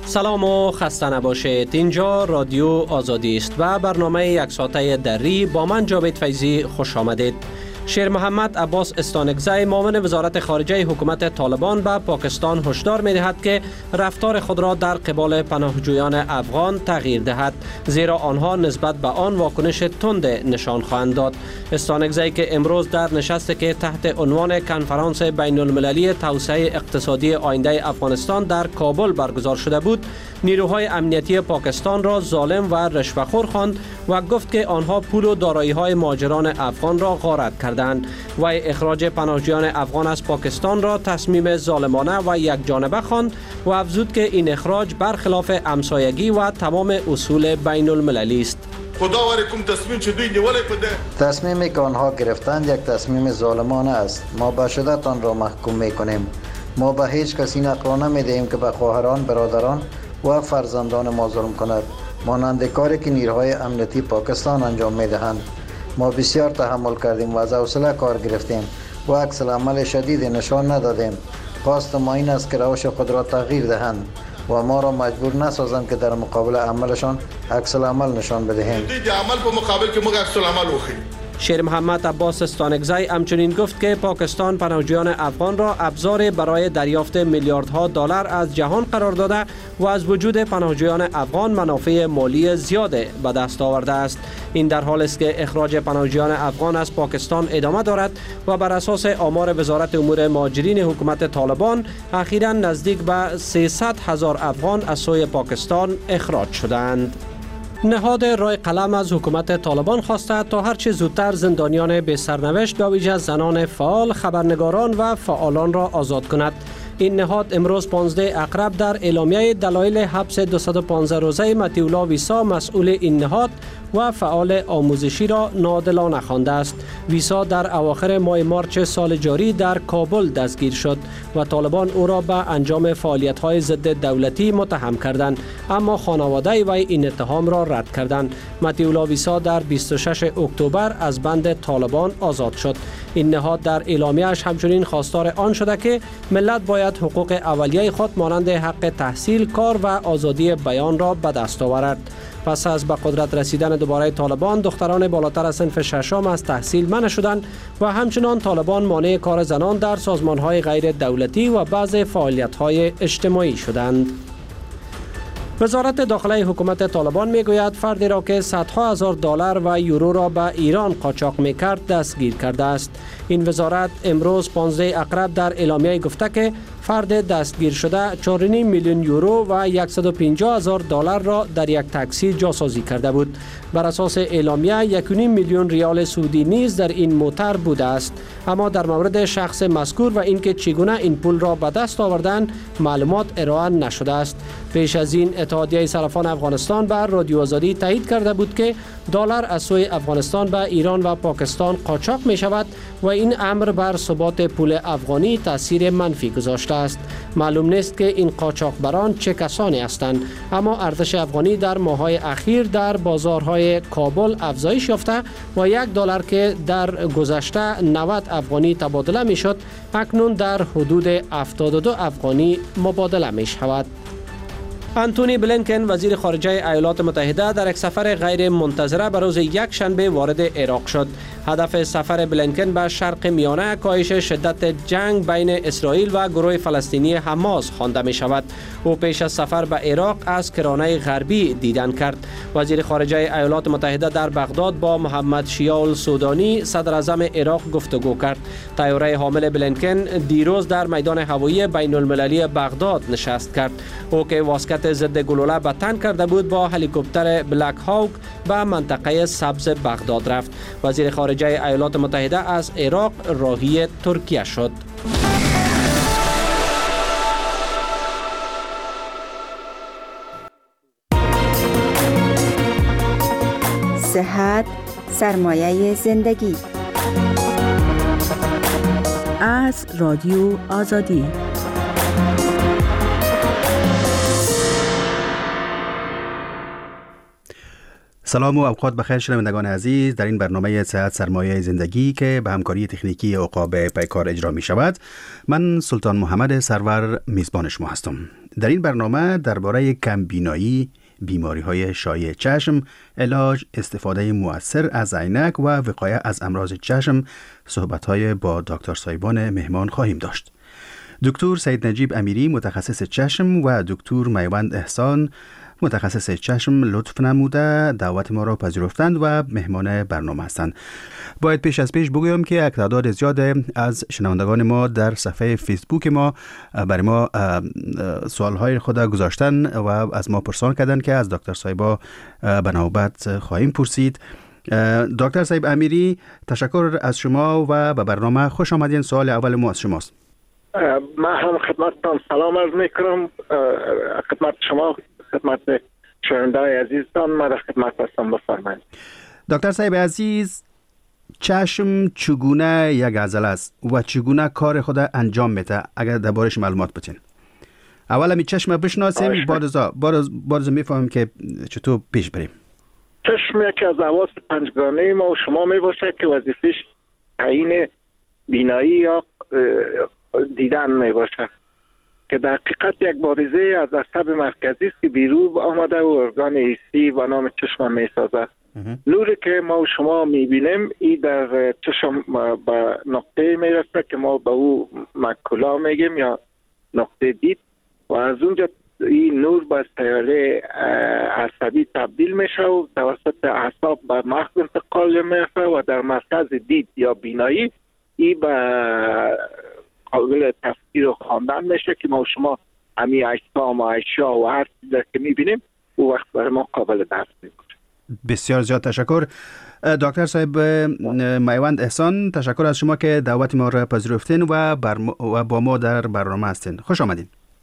سلام و خسته نباشید. اینجا رادیو آزادی است و برنامه یک ساعته دری با من جاوید فیضی خوش آمدید. شیر محمد عباس استانکزی معاون وزارت خارجه حکومت طالبان به پاکستان هشدار می‌دهد که رفتار خود را در قبال پناهجویان افغان تغییر دهد، زیرا آنها نسبت به آن واکنش تند نشان خواهند داد. استانکزی که امروز در نشستی که تحت عنوان کنفرانس بین المللی توسعه اقتصادی آینده افغانستان در کابل برگزار شده بود، نیروهای امنیتی پاکستان را ظالم و رشوه‌خور خواند و گفت که آنها پول و دارایی‌های مهاجران افغان را غارت کردند و اخراج پناهجویان افغان از پاکستان را تصمیم ظالمانه و یک جانبه خواند و افزود که این اخراج برخلاف همسایگی و تمام اصول بین المللی است. تصمیمی که آنها گرفتند یک تصمیم ظالمانه است. ما به شدت آن را محکوم می‌کنیم. ما به هیچ کسی نقل نمی‌دهیم که به خواهران، برادران و فرزندان ما ظلم کند، مانند کاری که نیروهای امنیتی پاکستان انجام می‌دهند. ما بسیار تحمل کردیم و از حوصله کار گرفتیم و عکس العمل شدید نشان ندادیم. خواست ما این است که روش خود را تغییر دهند و ما را مجبور نسازند که در مقابل عملشان عکس العمل نشان بدهیم. شیر محمد عباس استانکزی همچنین گفت که پاکستان پناهجویان افغان را ابزار برای دریافت میلیاردها دلار از جهان قرار داده و از وجود پناهجویان افغان منافع مالی زیاد به دست آورده است. این در حالی است که اخراج پناهجویان افغان از پاکستان ادامه دارد و بر اساس آمار وزارت امور مهاجرین حکومت طالبان اخیراً نزدیک به 300,000 افغان از سوی پاکستان اخراج شدند. نهاد رای قلم از حکومت طالبان خواسته تا هرچه زودتر زندانیان بی سرنوشت به ویژه زنان فعال، خبرنگاران و فعالان را آزاد کند. این نهاد امروز 15 اقرب در اعلامیه دلایل حبس 215 روزه مطیع الله ویسا مسئول این نهاد و فعال آموزشی را ناعادلانه خوانده است. ویسا در اواخر ماه مارچ سال جاری در کابل دستگیر شد و طالبان او را به انجام فعالیت‌های ضد دولتی متهم کردند، اما خانواده وی این اتهام را رد کردند. مطیع الله ویسا در 26 اکتبر از بند طالبان آزاد شد. این نهاد در اعلامیه‌اش همچنین خواستار آن شده که ملت باید حقوق اولیه خود مانند حق تحصیل، کار و آزادی بیان را به دست آورد. پس از به قدرت رسیدن دوباره طالبان، دختران بالاتر از صنف ششم از تحصیل منع شدند و همچنان طالبان مانع کار زنان در سازمان‌های غیر دولتی و بعض فعالیت‌های اجتماعی شدند. وزارت داخله حکومت طالبان میگوید فردی را که صدها هزار دلار و یورو را به ایران قاچاق میکرد دستگیر کرده است. این وزارت امروز 15 اقرب در اعلامیه گفته که فرد دستگیر شده 4.5 میلیون یورو و 150,000 دلار را در یک تاکسی جاسازی کرده بود. بر اساس اعلامیه 1.5 میلیون ریال سعودی نیز در این موتر بوده است، اما در مورد شخص مذکور و اینکه چگونه این پول را به دست آوردند معلومات ارائه نشده است. پیش از این اتحادیه صرافان افغانستان بر رادیو آزادی تایید کرده بود که دلار از سوی افغانستان به ایران و پاکستان قاچاق می شود و این امر بر ثبات پول افغانی تاثیر منفی گذاشته است. معلوم نیست که این قاچاقبران چه کسانی هستند، اما ارزش افغانی در ماه‌های اخیر در بازارهای کابل افزایش یافته و $1 که در گذشته 90 افغانی تبادله می شد اکنون در حدود 72 افغانی مبادله می شود. انتونی بلینکن وزیر خارجه ایالات متحده در یک سفر غیر منتظره به روز یک شنبه وارد عراق شد. هدف سفر بلینکن به شرق میانه کاهش شدت جنگ بین اسرائیل و گروه فلسطینی حماس خوانده می شود. او پیش از سفر به عراق از کرانه غربی دیدن کرد. وزیر خارجه ایالات متحده در بغداد با محمد شیاء السودانی صدر اعظم عراق گفتگو کرد. طیاره حامل بلینکن دیروز در میدان هوایی بین المللی بغداد نشست کرد. او که واسکت ضد گلوله به تن کرده بود با هلیکوپتر بلک هاوک به منطقه سبز بغداد رفت. وزیر خارجه ایالات متحده از عراق راهی ترکیه شد. صحت سرمایه زندگی از رادیو آزادی. سلام و اوقات بخیر شنوندگان عزیز. در این برنامه صحت سرمایه زندگی که به همکاری تکنیکی عقاب پیکار اجرا می شود، من سلطان محمد سرور میزبان شما هستم. در این برنامه درباره کمبینایی، بیماری‌های شایع چشم، علاج، استفاده مؤثر از عینک و وقایه از امراض چشم صحبت‌های با دکتر صایبان مهمان خواهیم داشت. دکتر سید نجیب امیری متخصص چشم و دکتر میوند احسان متخصص چشم لطف نموده دعوت ما را پذیرفتند و مهمان برنامه هستند. باید پیش از پیش بگویم که یک تعداد زیاد از شنوندگان ما در صفحه فیسبوک ما برای ما سوالهای خود گذاشتن و از ما پرسان کردن که از دکتر صایبا به نوبت خواهیم پرسید. دکتر صایب امیری، تشکر از شما و به برنامه خوش آمدین. سوال اول ما از شماست. من هم خدمتتان سلام عرض میکنم، خدمت شما، خدمت شنونده‌های عزیزتان. من در خدمت هستم، بفرمایید. دکتر صاحب عزیز، چشم چگونه یک عضله است و چگونه کار خود انجام میده؟ اگر دربارش معلومات بدین. اول می چشم بشناسیم، بعد میفهمیم که چطور پیش بریم. چشم یکی از حواس پنجگانه ما و شما میباشه که وظیفش تعیین بینایی یا دیدن میباشه، که در حقیقت یک بارزه از عصب مرکزی است که بیرون آمده و ارگان حسی و نام چشم میسازه. نوری که ما و شما میبینیم این در چشم به نقطه میرسه که ما به او مکولا میگیم یا نقطه دید، و از اونجا این نور به سیاره عصبی تبدیل میشه و توسط اعصاب به مغز انتقال میشه و در مرکز دید یا بینایی این به قابل تفسیر و خواندن میشه که ما و شما همی اجسام و اشیا و هر چیزی که میبینیم او وقت برای ما قابل درک میشه. بسیار زیاد تشکر. دکتر صاحب میوند احسان، تشکر از شما که دعوت ما را پذیرفتین و با ما در برنامه هستین. خوش آمدین.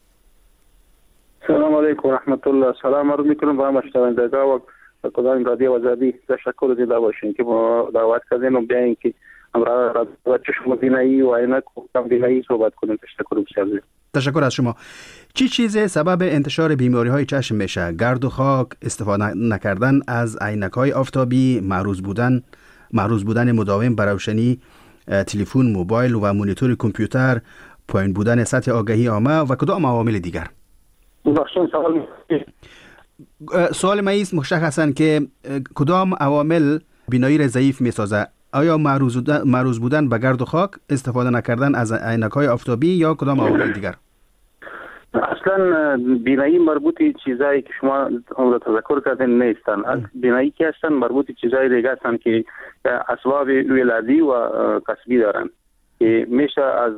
سلام علیکم و رحمت الله. سلام عرض میکنم با مشنوندگان و کدام رادیو آزادی. تشکر دیده باشین که ما دعوت کردین و بیاین که امروز چشم بینایی و عینک و کم بینایی صحبت کنیم. تشکر بسیار زیاد. تشکر از شما. چی چیز سبب انتشار بیماری‌های چشم میشه؟ گرد و خاک، استفاده نکردن از عینک‌های آفتابی، معروض بودن مداوم به روشنی تلفن، موبایل و مانیتور کامپیوتر، پایین بودن سطح آگاهی عامه و کدام عوامل دیگر؟ سوال ما است مشخصاً که کدام عوامل بینایی را ضعیف میسازه؟ آیا معروض بودن به گرد و خاک، استفاده نکردن از عینک‌های آفتابی یا کدام عوامل دیگر؟ اصلا بینایی مربوطی چیزایی که شما اون رو تذکر کردین نیستن. بینایی که هستن مربوطی چیزایی دیگه هستن که اسباب ولادی و کسبی دارن که میشه از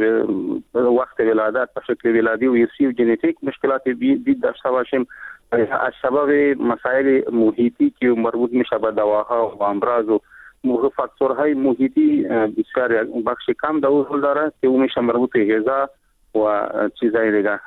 وقت ولادت به شکل ولادی و ارثی و ژنتیک مشکلات دید داشته باشیم، از سبب مسائل محیطی که مربوط میشه به دواها و امراض و فاکتورهای محیطی بسیار بخش کم دور داره که اون میشه مربوط به غذا و چیزای دیگه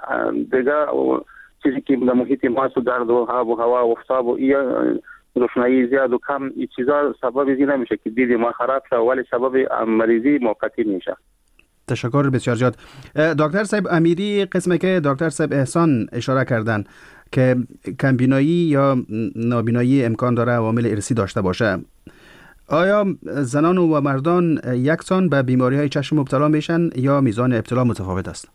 چیزی که در محیط ما است، گرد و آب و هوا و آفتاب و روشنایی زیاد و کم، این چیزا سبب این نمیشه که دید ما خراب شه، ولی سبب مریضی موقتی میشه. تشکر بسیار زیاد. دکتر صاحب امیری، قسمی که دکتر صاحب احسان اشاره کردن که کمبینایی یا نابینایی امکان داره عوامل ارثی داشته باشه، آیا زنان و مردان یکسان به بیماری‌های چشم مبتلا میشن یا میزان ابتلا متفاوت است؟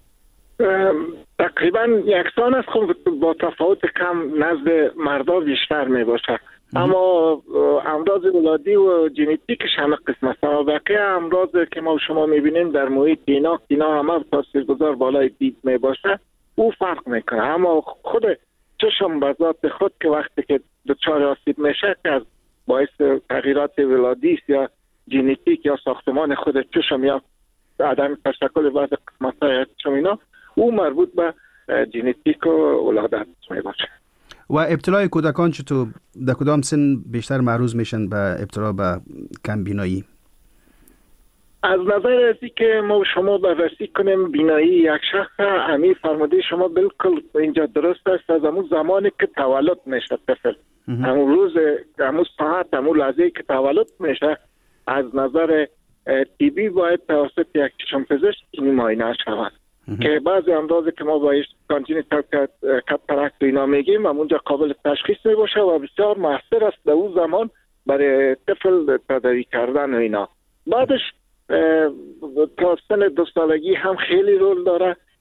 تقریبا یکسان است، خب با تفاوت کم نزد مردا بیشتر می باشه. اما امراض ولادی و ژنتیکش همه قسم است. اما بقیه امراض که ما شما میبینیم در محیط اینا همه تاثیرگذار بالای دید می باشه، او فرق میکنه. اما خود چشم به ذات خود که وقتی که دچار آسیب میشه که از باعث تغییرات ولادی یا ژنتیک یا ساختمان خود چشم یا عدم تشکل بعض قسمت‌های چشم اینا، او مربوط به ژنتیک و ولادت میباشه. و ابتلای کودکان چطور؟ در کدام سن بیشتر معرض میشن به ابتلا به کم بینایی؟ از نظر ازی که ما شما بررسی کنیم بینایی یک شخص، همین فرموده شما بالکل اینجا درست است. از همون زمانی که تولد میشه طفل، همون روز، همون ساعت، همون لحظه که تولد میشه، از نظر طبی باید توسط یک چشم پزشک این معاینه شود که بعضی امراضی که ما باید کانجنیتال کاتاراکت اینا میگیم همونجا قابل تشخیص میباشه و بسیار موثر است در اون زمان برای طفل تداوی کردن و اینا. بعدش تا سن 2 سالگی هم خیلی رول داره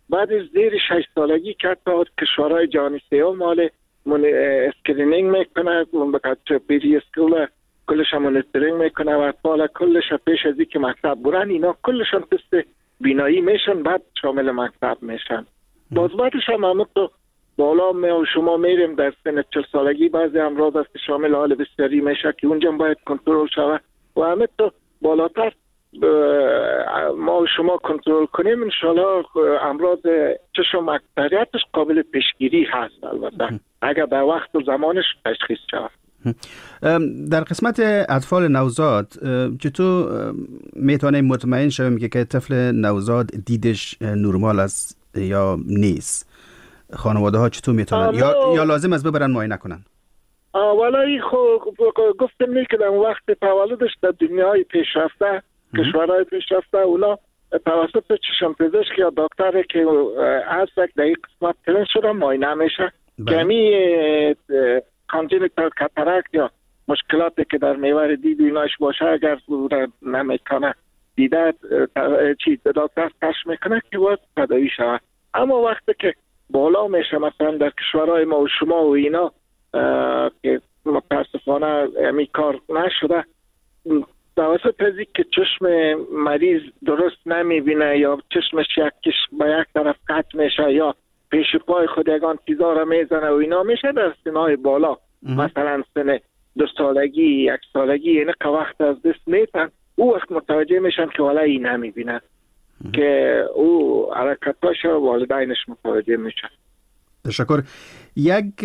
بعد از زیر 6 سالگی که حتی کشورهای جهانی سیوم مال اسکرینینگ میکنه بقدر پیری اسکول کلش مونیتورینگ میکنه و اطفال کلش پیش از اینکه مکتب برن اینا کلشان تست بینایی میشن بعد شامل مکتب میشن. باز بعدش هم همه تو بالا و شما میریم در سن 40 سالگی بعضی امراض است که شامل حال بسیاری میشه که اونجا باید کنترل شود و همه تو بالاتر ما و شما کنترل کنیم انشالله امراض چشم اکثریتش قابل پیشگیری هست البته اگر به وقت و زمانش تشخیص شود. در قسمت اطفال نوزاد چطور میتونیم مطمئن شویم که طفل نوزاد دیدش نرمال است یا نیست؟ خانواده ها چطور میتونن یا لازم است ببرن معاینه کنن؟ ولی خب گفتم نه که در وقت تولدش در دنیای پیشرفته کشورهای پیشرفته اونا توسط چشم پزشک یا دکتر که هست در این قسمت ترین شده معاینه میشه کمی کانجنیتال کاتاراکت یا مشکلاتی که در محور دید ایناش باشه اگر نمیکنه دیده دکتر کشف میکنه که باید تداوی شود. اما وقتی که بالا میشه مثلا در کشورهای ما و شما و اینا که متاسفانه امی کار نشده توسط از که چشم مریض درست نمیبینه یا چشمش یکیش به یک طرف قطع میشه یا پیش پای خود یگان چیزا را میزنه و اینا میشه در سنهای بالا مثلا سن 2 سالگی 1 سالگی یعنی که وقت از دست میتن او وقت متوجه میشن که والا این نمیبینه که او حرکتاش والدینش متوجه میشن. تشکر. یک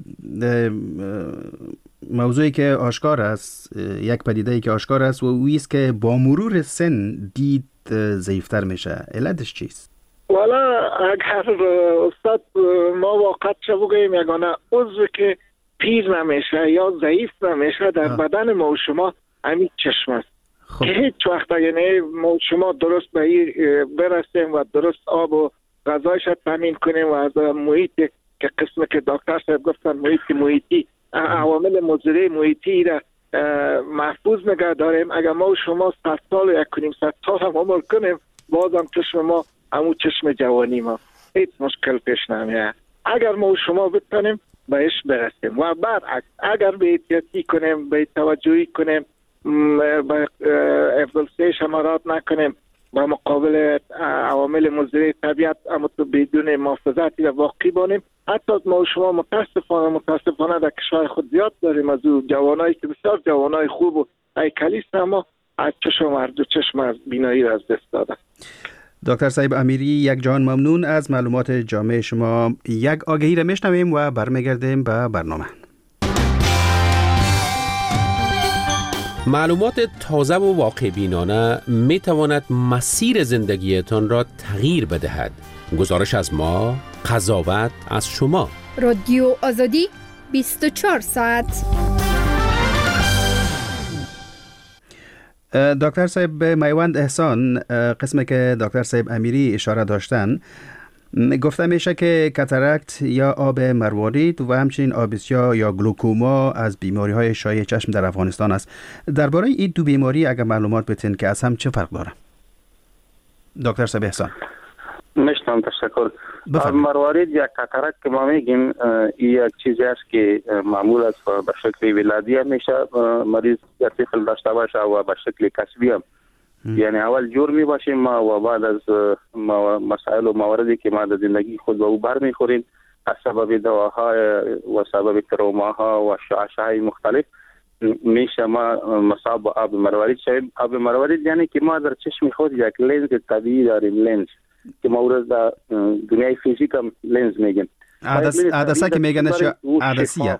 موضوعی که آشکار است یک پدیده‌ای که آشکار است و اویست که با مرور سن دید ضعیفتر میشه. علتش چیست؟ والا اگر استاد ما واقعا چه بگوییم یگانه عضو که پیر نمیشه یا ضعیف نمیشه در بدن ما و شما همین چشم است که هیچ وقت یعنی ما و شما درست به این برسیم و درست آب و غذایش تامین کنیم و از محیط که قسم که دکتر صاحب گفتن محیطی عوامل مضر محیطی را محفوظ نگه داریم اگر ما و شما 100 سال و 1.5 سال هم عمر کنیم بازم چشم ما همون چشم جوانی ما هیچ مشکل پیش نمیاد. اگر ما و شما بتونیم بهش برسیم و برعکس اگر به احتیاطی کنیم به توجهی کنیم به افضل شمارات نکنیم با مقابل عوامل مضر طبیعت اما تو بدون محافظتی و واقعی بانیم حتی ما و شما متاسفانه در کشور خود زیاد داریم از او جوانایی که بسیار جوانای خوب و هیکلی است اما از چشم هر دو چشم از بینایی را از دست دادن. دکتر صاحب امیری یک جان ممنون از معلومات جامع شما. یک آگهی را میشنویم و برمیگردیم به برنامه. معلومات تازه و واقع بینانه می تواند مسیر زندگیتان را تغییر بدهد. گزارش از ما، قضاوت از شما. رادیو آزادی 24 ساعت. دکتر صاحب میوند احسان، قسمی که دکتر صاحب امیری اشاره داشتن گفته میشه که کاتاراکت یا آب مروارید و همچنین آبسیا یا گلوکوما از بیماری های شایع چشم در افغانستان است. درباره این دو بیماری اگر معلومات بتین که از هم چه فرق داره؟ دکتر صاحب احسان. نشتم تشکر. مروارید یا کاتاراکت که ما میگیم یک چیزی است که معمول است به شکل ولادی میشه مریض یا طفل داشته باشه و به شکل کسبی هم یعنی اول جور می باشیم و بعد از مسائل و مواردی که ما در زندگی خود به او بر میخوریم از سبب دواها و سبب تروماها و شعاعهای مختلف میشه ما مصاب به آب مروارید شویم. آب مروارید یعنی که ما در چشم خود یک لنز طبیعی داریم، لنز که ما او در دنیای فیزیک هم لنز میگیم. عدسه که میگنش عدسیه؟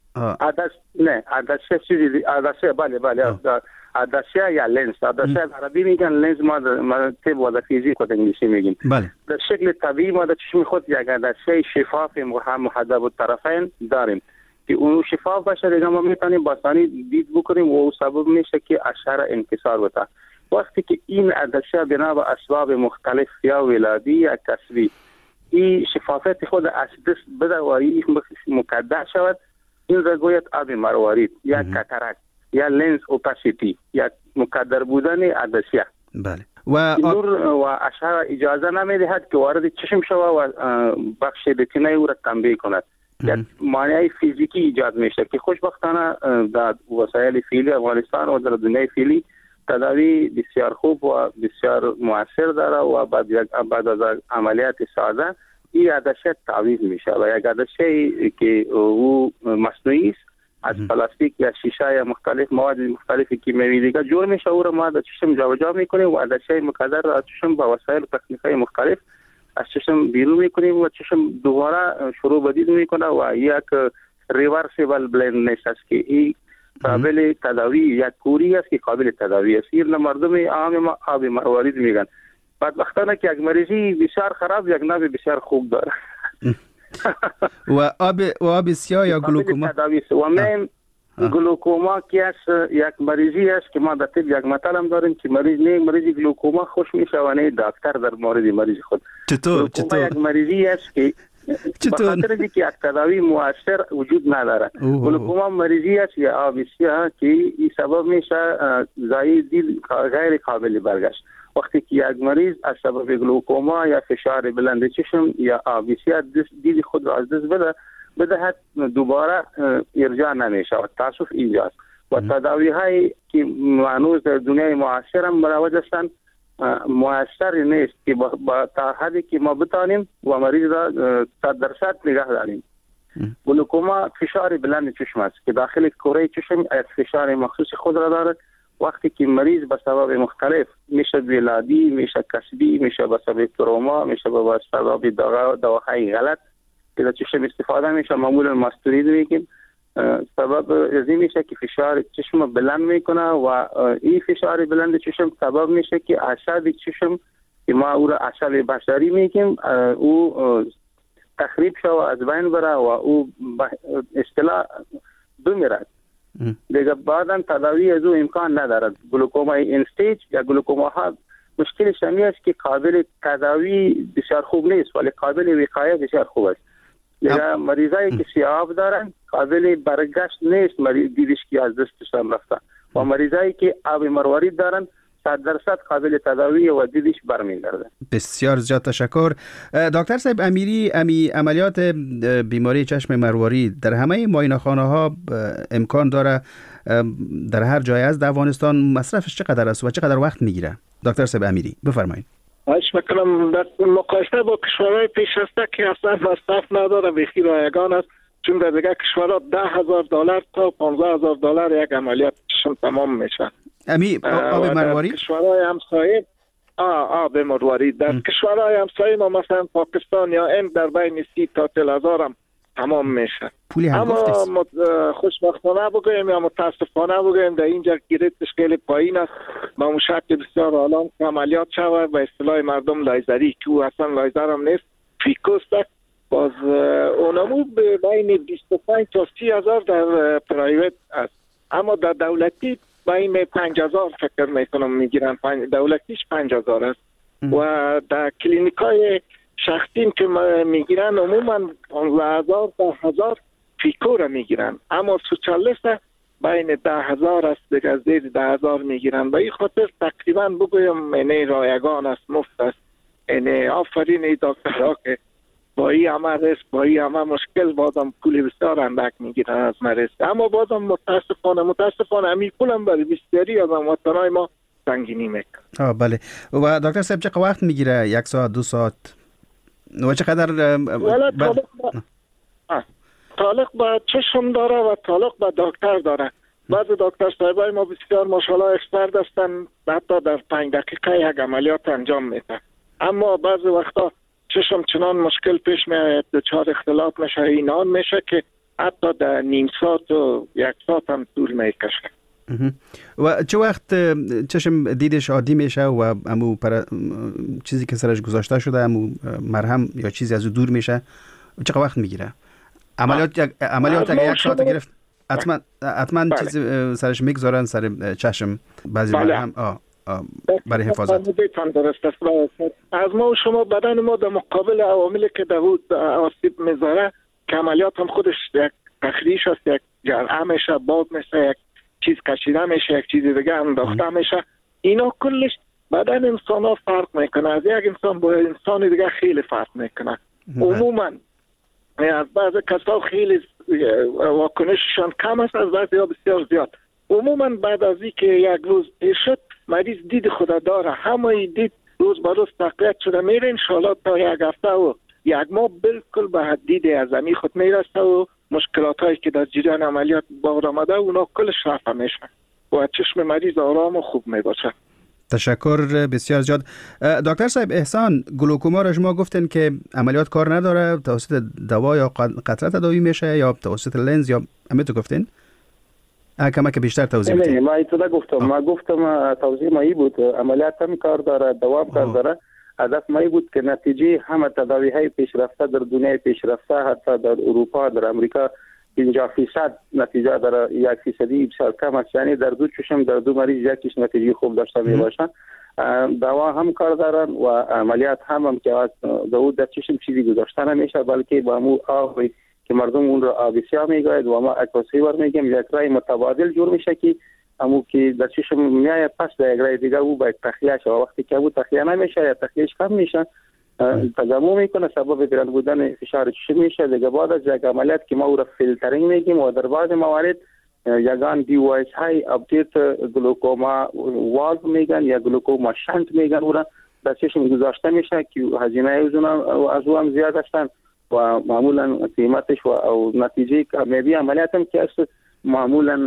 عدسه چیزی عدسه بله عدسه یا لنز. عدسه عربی میگن، لنز ما طب و فیزیک و انگلیسی میگیم. بله. در شکل طبیعی ما در چشم خود یک عدسه شفاف محدب الطرفین داریم که اون شفاف باشه دیگه ما میتونیم با آسانی دید بکنیم و سبب میشه که اشعه انکسار بده. وقتی که این عدسه بنا به اسباب مختلف یا ولادی یا کسبی این شفافیت خود از دست بده و این مکدر شود، این را گوید آب مروارید یا کاتاراکت یا لنز اوپاسیتی یا مکدر بودن عدسیه. بله. و نور و اشعه اجازه نمیدهد که وارد چشم شود و بخش رتینه او را تنبیه کند. یک مانع فیزیکی ایجاد میشه که خوشبختانه در وسایل فعلی افغانستان و در دنیای فعلی تداوی بسیار خوب و بسیار مؤثر داره و بعد از عملیات ساده این عدشه تعویض میشه و یک عدشه که او مصنوعی است از پلاستیک یا شیشه یا مختلف مواد مختلفی که کیمیایی دیگه جور میشه او را ما در چشم جابجا میکنیم و عدشه مقدر را از چشم با وسایل تکنیکی مختلف از چشم بیرون میکنیم و چشم دوباره شروع بدید میکنه و یک ریورسیبل بلندنس است که این قابل تداوی یک کوری است که قابل تداوی است. این مردم عام ما آب مروارید میگن. بدبختانه که یک مریضی بسیار خراب یک ناب بسیار خوب داره. و آب سیاه یا گلوکوما و من گلوکوما که است یک مریضی است که ما در طب یک مطلب هم داریم که مریض گلوکوما خوش میشه و نه دکتر در مورد مریض خود. چطور یک مریضی است که چطور؟ بخاطر اینکه یک تداوی مؤثر وجود نداره. گلوکوما مریضی است یا آب سیاه که این سبب میشه زایید دید غیر قابل برگشت. وقتی که یک مریض از سبب گلوکوما یا فشار بلند چشم یا آب سیاه دید خود را از دست بدهد دوباره ارجاع نمیشه و تاسف اینجاست و تداوی هایی که هنوز در دنیای معاصر هم مروج هستند مؤثر نیست که با تا حدی که ما بتانیم و مریض را 100% نگه داریم. گلوکوما فشار بلند چشم است که داخل کره چشم یک فشار مخصوص خود را دارد. وقتی که مریض به سبب مختلف میشه ولادی، میشه کسبی، میشه به سبب تروما، میشه به سبب دواهای غلط که در چشم استفاده میشه معمولا ماستورید میگیم، سبب از این میشه که فشار چشم بلند میکنه و این فشار بلند چشم سبب میشه که اعصاب چشم که ما او را اعصاب بصری میگیم او تخریب شو از بین بره و او اصطلاح بمیرد. دیگه بعدا تداوی از او امکان ندارد. گلوکوما این استیج یا گلوکوما ها مشکلش همین است که قابل تداوی بسیار خوب نیست ولی قابل وقایه بسیار خوب است. دیگه مریضایی که سیاه دارن قابل برگشت نیست دیدش که از دستشان رفته و مریضایی که آب مروارید دارن 100% قابل تداوی و دیدش برمیگرده. بسیار زیاد تشکر. دکتر صاحب امیری، عملیات بیماری چشم مروارید در همه معاینه‌خانه ها امکان داره در هر جای از افغانستان مصرفش چقدر است و چقدر وقت میگیره؟ دکتر صاحب امیری بفرمایید. خواهش میکنم. در مقایسه با کشورهای پیشرفته که اصلا مصرف نداره بخی رایگان است، چون در دیگه کشورها $10,000 تا $15,000 یک عملیات چشم تمام میشه. آب مروارید؟ کشورهای همسایه آب مروارید در کشورهای همسایه ما مثلا پاکستان یا هند در بین 30 تا 40,000 هم تمام میشه. پولی هم گفتیست؟ اما خوشبختانه بگویم یا متاسفانه بگویم در اینجا گیرتش خیلی پایین است. با مشکل بسیار الان عملیات شود به اصطلاح مردم لایزری که او اصلا لایزر هم نیست، فیکوست است. باز اونمو به بین 25 تا 30,000 در پرایوت است، اما در دولتی بین 5,000 فکر میکنم میگیرن. دولتیش 5,000 است و در کلینیکای شخصی که میگیرن عموما 15,000 تا 1,000 فیکو را میگیرن، اما سوچالیست بین 10,000 است، دیگه زیر 10,000 میگیرن. به این خاطر تقریبا بگویم اینه رایگان است، مفت است. اینه آفرین ای دکترها که با این همه رسک با این همه مشکل بازم پولی بسیار اندک میگیرن از مریض، اما بازم متاسفانه همین پولم برای بسیاری از هموطنهای ما سنگینی میکنه. بله. و دکتر صاحب چقدر وقت میگیره؟ 1 ساعت 2 ساعت و چقدر تعلق به چشم داره و تعلق به دکتر داره. بعض دکتر صاحبای ما بسیار ماشاءالله اکسپرت هستن، حتی در 5 دقیقه یک عملیات انجام میده، اما بعض وقتا چشم چنان مشکل پیش میاد، دچار اختلاط میشه، اینان میشه که حتی در نیم ساعت و 1 ساعت هم طول میکشه. و چه وقت چشم دیدش عادی میشه و امو چیزی که سرش گذاشته شده امو مرهم یا چیزی از او دور میشه؟ چقدر وقت میگیره؟ عملیات اگه 1 ساعت گرفت حتما چیز سرش میگذارن سر چشم بعضی مرهم برای حفاظت. از ما و شما بدن ما در مقابل عواملی که در آسیب میذاره که عملیات هم خودش یک تخریش است، یک جرعه میشه، باز میشه، یک چیز کشیده میشه، یک چیز دیگه انداخته میشه، اینا کلش بدن انسان ها فرق میکنه، از یک انسان با انسان دیگه خیلی فرق میکنه. عموما از بعض کسا خیلی واکنششان کم است، از بعضی ها بسیار زیاد. عموما بعد از اینکه یک روز پیر شد مریض دید خود داره، همه دید روز به روز تقویت شده میره، انشاءالله تا یک هفته و یک ماه بالکل به حدید ازمی خود میرسه و مشکلات هایی که در جریان عملیات بار آمده اونا کلش رفع میشه و چشم مریض آرام و خوب میباشه. تشکر بسیار زیاد. دکتر صاحب احسان، گلوکوما را شما گفتن که عملیات کار نداره، توسط دوا یا قطره تداوی میشه یا توسط لنز یا همه تو گفتین؟ کمک بیشتر توضیح بدید. ما ایتودا گفتم توضیح مایی بود، عملیات هم کار داره، دوا هم کار داره. هدف مایی بود که نتیجه همه تداوی های پیشرفته در دنیای پیشرفته، حتی در اروپا، در امریکا 50% نتیجه داره، 1% بسیار کم است. یعنی در دو چشم در دو مریض یکیش نتیجه خوب داشته می باشن. دوا هم کار دارن و عملیات هم که از داود در چشم چیزی گذاشته نمیشه، بلکه با مو آبی که مردم اون را آبی سیاه میگوید و ما اکواسی ور میگیم، یک رای متبادل جور میشه که امو که در چشم میاد پس در یک رای دیگه او باید تخلیه شه. وقتی که او تخلیه نمیشه یا تخلیهش کم میشه تجمع میکنه، سبب گران بودن فشار چشم میشه. دیگه بعد از یک عملیات که ما او را فیلترینگ میگیم و در بعض موارد یگان دیوایس های اپدیت گلوکوما والو میگن یا گلوکوما شنت میگن، او را در چشم گذاشته میشه که هزینه از او هم زیاد هستند و معمولا قیمتش و نتیجه کامیابی عملیات هم که است معمولا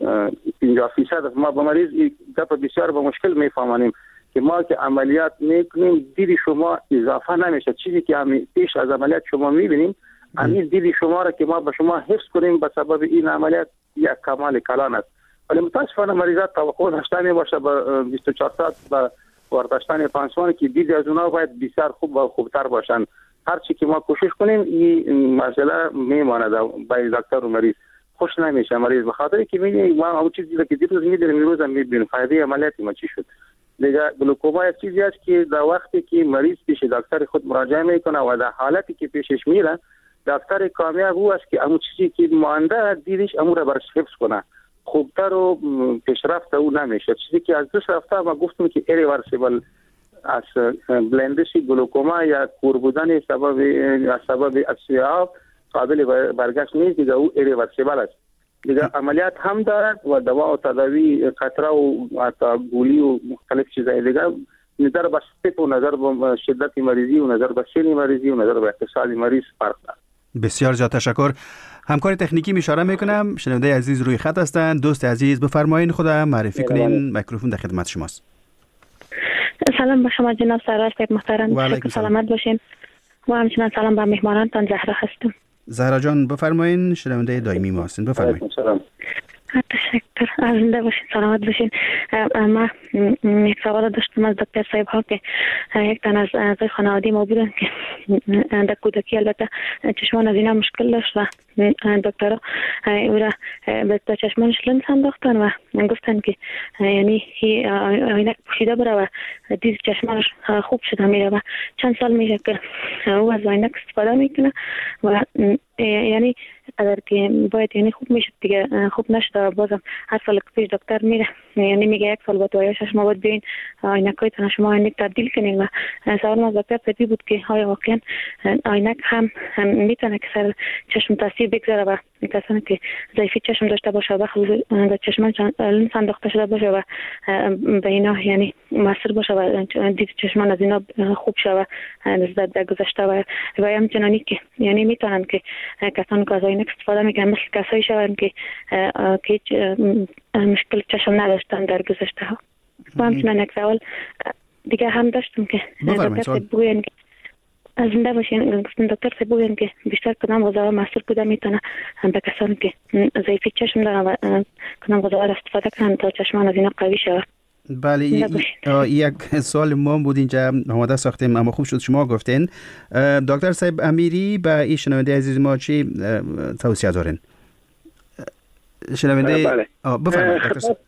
50%. ما با مریض دفعه بسیار با مشکل میفهمانیم که ما که عملیات میکنیم دید شما اضافه نمیشه، چیزی که پیش از عملیات شما میبینیم همین دید شما را که ما به شما حفظ کنیم به سبب این عملیات یک کمال کلان است. ولی متاسفانه مریضات توقع داشتن باشه با 24 ساعت و ورداشتن پانسمان که دید از اونا باید بسیار خوب و خوبتر باشن. هرچی که ما کوشش کنیم این مسئله میماند برای دکتر و مریض، خوش نمیشه مریض به خاطر که میگه ما اون چیزی که دیروز میدونیم امروز هم میبینیم فایده عملیات ما چی شد. دیگه گلوکوما یک چیزی است که در وقتی که مریض پیش دکتر خود مراجعه میکنه و در حالتی که پیشش میره دکتر کامیاب او است که اون چیزی که مانده دیدش امور را برش حفظ کنه، خوبتر و پیشرفت او نمیشه. چیزی که از دوست رفته ما گفتم که ایریورسیبل از بلندش گلوکوما یا کور بودن سبب اصلیاب قابل برگشت نیست، دیگه او ایریورسیبل است. دیگه عملیات هم دارد و دوا و تداوی قطره و گولی و مختلف چیزهای دیگه نظر به سطح و نظر به شدت مریضی و نظر به سن مریضی و نظر به اتصال مریض فرق دارد. بسیار زیاد تشکر. همکار تکنیکی اشاره میکنم. شنونده عزیز روی خط هستند. دوست عزیز بفرمایید خود معرفی کنین، میکروفون در خدمت شماست. سلام به شما جناب سرور صاحب محترم، سلامت باشین و همچنین سلام به مهمانانتان. زهرا هستم. زهرا جان بفرمایید، شنونده دائمی ما هستین، بفرمایید. تشکر، زنده باشین، سلامت باشین. ما یک سوال داشتم از دکتر صاحب ها که یک تن از اعضای خانواده ما بودن که در کودکی البته چشمان از اینا مشکل داشت و دکترها او را به چشمانش لنز انداختن و گفتن که یعنی عینک پوشیده بره و دید چشمانش خوب شده میره و چند سال میشه که او از عینک استفاده میکنه و یعنی اگر که باید یعنی خوب میشه دیگه خوب نشده، بازم هر سال که پیش دکتر میره یعنی میگه یک سال باید وایش شما باید بیاین عینکایتان شما عینک تبدیل کنین. و سوال از دکتر پیدا بود که های واقعا عینک هم میتونه که سر چشم تاثیر بگذاره و کسانی که ضعیفی چشم داشته باشه و در چشمان لنز انداخته شده باشه و به اینا یعنی مؤثر باشه و دید چشمان از اینا خوب شه و نسبت در گذشته و همچنانی که یعنی میتونن که کسانی که از عینک استفاده میکنن مثل کسایی شوند که هیچ مشکل چشم نداشتن در گذشته ها. و همچنان یک سوال دیگه هم داشتم که دکتر بگوین که زنده باشین، گفتن دکتر بگوین که بیشتر کدام غذاها مؤثر بوده میتونه به کسانی که ضعیفی چشم دارن و کدام غذاها را استفاده کنن تا چشمان از اینا قوی شود. بله یک سوال ما بود اینجا آماده ساختیم اما خوب شد شما گفتین. دکتر صاحب امیری به این شنونده عزیز ما چی توصیه دارین؟ شنونده بفرمایید دکتر صاحب.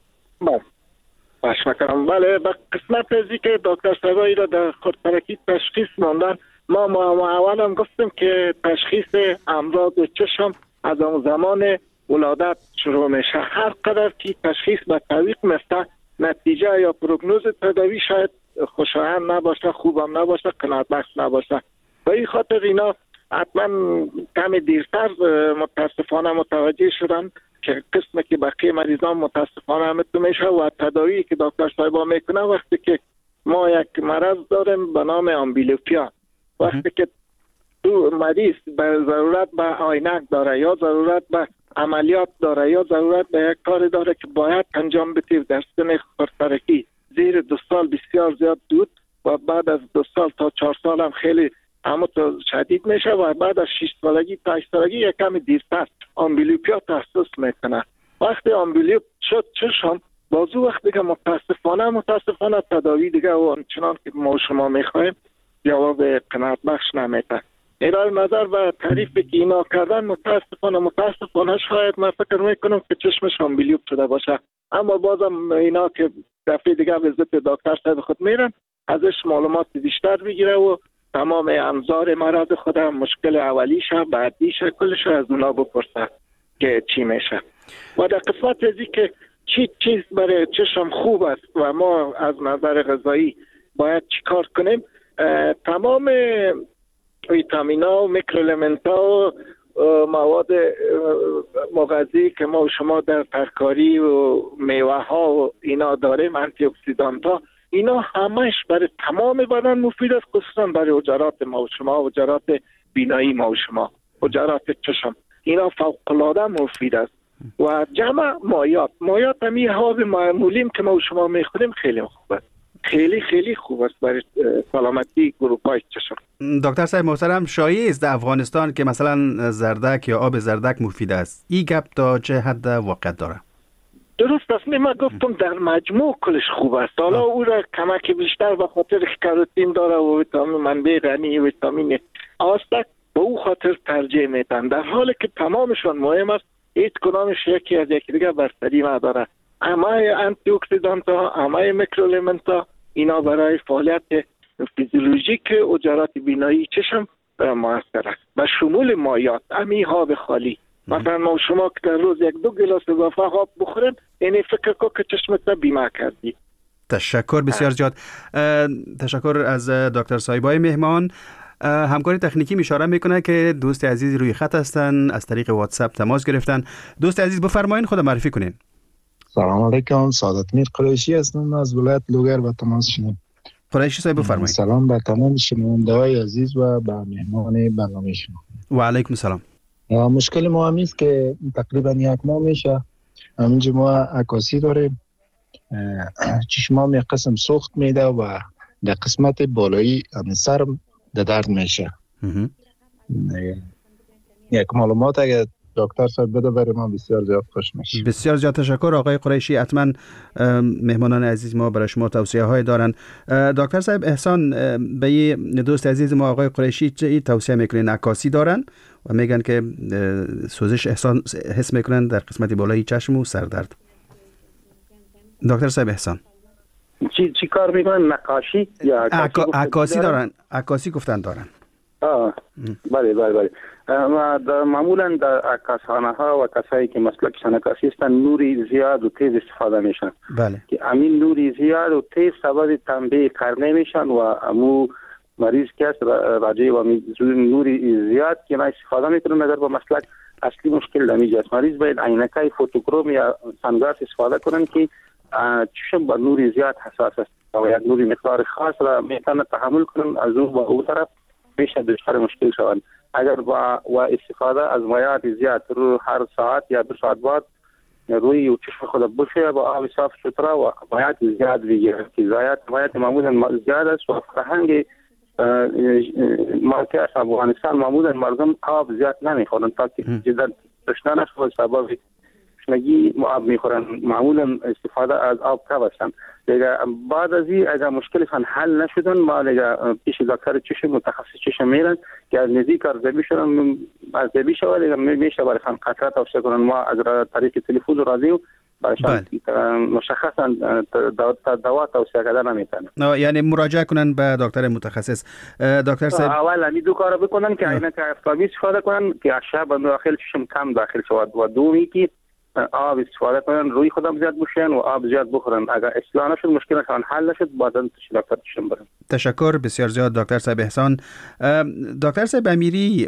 بله به قسمت ازی که دکتر صاحبایی را در خودپرکی تشخیص ماندن، ما اول هم گفتیم که تشخیص امراض چشم از اون زمان ولادت شروع میشه. هر قدر که تشخیص به تعویق میفته نتیجه یا پروگنوز تداوی شاید خوشایند نباشه، خوبم نباشه، قناعت بخش نباشه. به این خاطر اینا حتما کمی دیرتر متاسفانه متوجه شدن که قسمی که بقیه مریضان متاسفانه همتو میشه و تداوی که دکتر صاحبا میکنه وقتی که ما یک مرض داریم به نام آمبلیوپیا، وقتی که تو مریض به ضرورت به عینک داره یا ضرورت به عملیات داره یا ضرورت به یک کاری داره که باید انجام بده در سن خردسالگی زیر 2 سال بسیار زیاد دود و بعد از 2 سال تا 4 سال هم خیلی تو شدید میشه و بعد از 6 سالگی تا 8 سالگی یک کمی دیرتر آمبلیوپیا تحسس میکنه. وقتی آمبلیوپ شد چشم بازو وقتی که متاسفانه تداوی دیگه و چنان که ما شما میخوایم جواب قناعت بخش نمیده. ارائه نظر و تعریفی که اینا کردن متاسفانه شاید من فکر میکنم که چشمش آمبلیوپ شده باشه، اما بازم اینا که دفعه دیگه به ضد دکتر صاحب خود میرن ازش معلومات بیشتر بگیره و تمام انظار مرض خودم مشکل اولیشه بعدیشه کلش از اونا بپرسه که چی میشه و در قسمت ازی که چیز برای چشم خوب است و ما از نظر غذایی باید چی کار کنیم. تمام ویتامینا و میکروالمنتا و مواد مغذی که ما و شما در ترکاری و میوه ها و اینا داریم، آنتی اکسیدانت ها، اینا همش برای تمام بدن مفید است، خصوصا برای حجرات ما و شما، حجرات بینایی ما و شما، حجرات چشم، اینا فوق العاده مفید است. و جمع مایات همی ها معمولیم که ما و شما میخوریم خیلی خوب است، خیلی خوب است برای سلامتی گروپای چشم. دکتر صاحب محترم، شایع است در افغانستان که مثلا زردک یا آب زردک مفید است. این گپ تا چه حد واقعیت داره؟ درست است. من گفتم در مجموع کلش خوب است. حالا او را کمک بیشتر به خاطر کاروتین داره و ویتامین منبع غنی ویتامین آ است، به او خاطر ترجیح میدن، در حالی که تمامشون مهم است. هیچ کدامش یکی از یکی دیگه برتری نداره. همه آنتی اکسیدانت ها، همه میکروالمنت ها، اینا برای فعالیت فیزیولوژیک حجرات بینایی چشم موثر است. به شمول مایات امی ها به خالی، مثلا ما شما که در روز 1-2 گلاس اضافه آب بخوریم، یعنی فکر کن که چشمت بیمه کردی. تشکر بسیار زیاد. تشکر از دکتر صایبای مهمان. همکاری تکنیکی اشاره میکنه که دوست عزیز روی خط هستن، از طریق واتساپ تماس گرفتن. دوست عزیز بفرمایید، خود معرفی کنین. سلام علیکم، سعادت میر قریشی هستم از ولایت لوگر و تماس شنوندم. قریشی صاحب بفرمایید. سلام به تمام شنونده‌های عزیز و به مهمان برنامه شما. و علیکم السلام. مشکل ما همی است که تقریبا 1 ماه میشه همینجا ما عکاسی داریم، چشمام یک قسم سوخت میده و در قسمت بالایی سرم درد میشه. یک معلومات اگه دکتر صاحب بده برای ما بسیار زیاد خوش میشه. بسیار زیاد تشکر آقای قریشی. حتما مهمانان عزیز ما برای شما توصیه های دارن. دکتر صاحب احسان، به دوست عزیز ما آقای قریشی چه توصیه میکنین؟ عکاسی دارن و میگن که سوزش حس میکنن در قسمت بالایی چشم و سردرد. دکتر صاحب احسان چی کار میکنن؟ نقاشی یا عکاسی دارن؟ عکاسی گفتن دارن. بله. معمولا در عکاسخانه ها و کسایی که مسلکشان عکاسی هستند نوری زیاد و تیز استفاده میشن. بله. که همین نوری زیاد و تیز سبب تنبیه قرنه میشن و امو مریض که است راجع و نوری زیاد که ما استفاده میکنن نظر به مسلک اصلی مشکل دمیج است. مریض باید عینکای فوتوکروم یا سنگلاس استفاده کنن که چشم با نوری زیاد حساس است و یک نوری مقدار خاص را میتونه تحمل کنن، از اون و او طرف میشه دچار مشکل شوند. اگر با استفاده از مایات زیاد رو هر ساعت یا 2 ساعت بعد روی چشم خود بشه با آب صاف سوترا و مایات زیاد بگیره که مایات معمولا زیاد است و فرهنگ مالکه از افغانستان معمولا مردم آب زیاد نمیخورن تا که جدا تشنه نشود سبب تشنگی آب میخورن، معمولا استفاده از آب کم هستند. دیگه بعد از این اگر مشکلشان حل نشدن ما دیگه پیش دکتر چشم متخصص چشم میرن که از نزدیک ارزیابی شدن، ارزیابی شود دیگه میشه برایشان قطعه توصیه کنن. ما از طریق تلفن و رادیو برایشان مشخصا دوا توصیه کردن نمیتونن، یعنی مراجعه کنن به دکتر متخصص. دکتر صاحب اول همین 2 کار بکنن که عینک افتابی استفاده کنن که اشعه به داخل چشم کم داخل شود و دومی که آب استفاده کنن، روی خودم زیاد بشین و آب زیاد بخورن. اگر اصلاح نشد مشکلشان حل نشد بعداً دکترشون برن. تشکر بسیار زیاد دکتر صاحب احسان. دکتر صاحب امیری،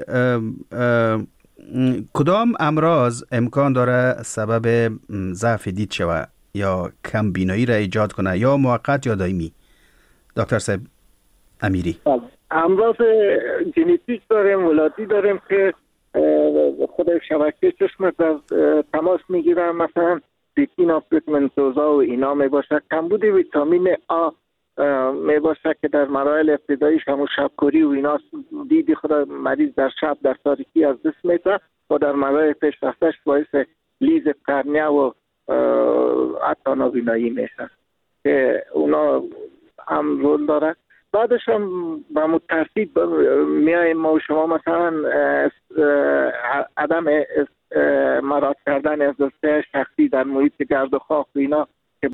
کدام امراض امکان داره سبب ضعف دید شود یا کم بینایی را ایجاد کنه، یا موقت یا دائمی؟ دکتر صاحب امیری. امراض ژنتیک داریم، ولادتی داریم که خود شبکه چشم در تماس میگیرن، مثلا ریتینا پیگمنتوزا و اینا می باشه. کمبود ویتامین آ می باشه که در مراحل ابتداییش همون شبکوری و اینا دید خود مریض در شب در تاریکی از دست میده و در مراحل پیشرفتش باعث لیز قرنیه و حتی نابینایی میشه که اونا هم رول داره. بعدش هم با مترتیب میایم ما و شما مثلا عدم مراد کردن از دسته شخصی در محیط گرد و خاک و اینا.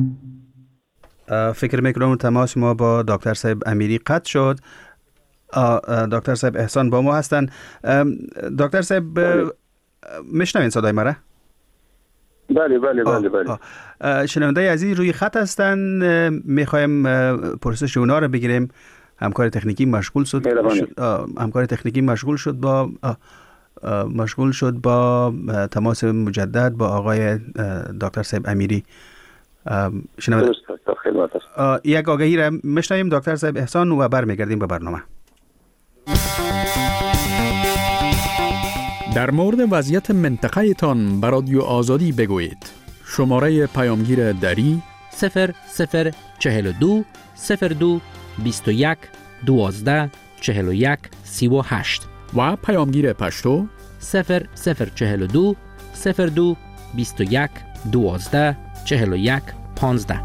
فکر میکنم تماس ما با دکتر صاحب امیری قطع شد. دکتر صاحب احسان با ما هستن. دکتر صاحب میشنوین صدای مرا؟ بله بله بله بله. شنونده عزیز روی خط هستن، میخوایم پرسش اونا رو بگیریم. همکار تکنیکی مشغول شد با تماس مجدد با آقای دکتر صاحب امیری. شنونده یک آگهی را میشنویم دکتر صاحب احسان و برمیگردیم به برنامه. در مورد وضعیت منطقه تان به رادیو آزادی بگویید. شماره پیامگیر دری 0042 02 21 12 41 38 و پیامگیر پشتو 0042 02 21 12 41 15.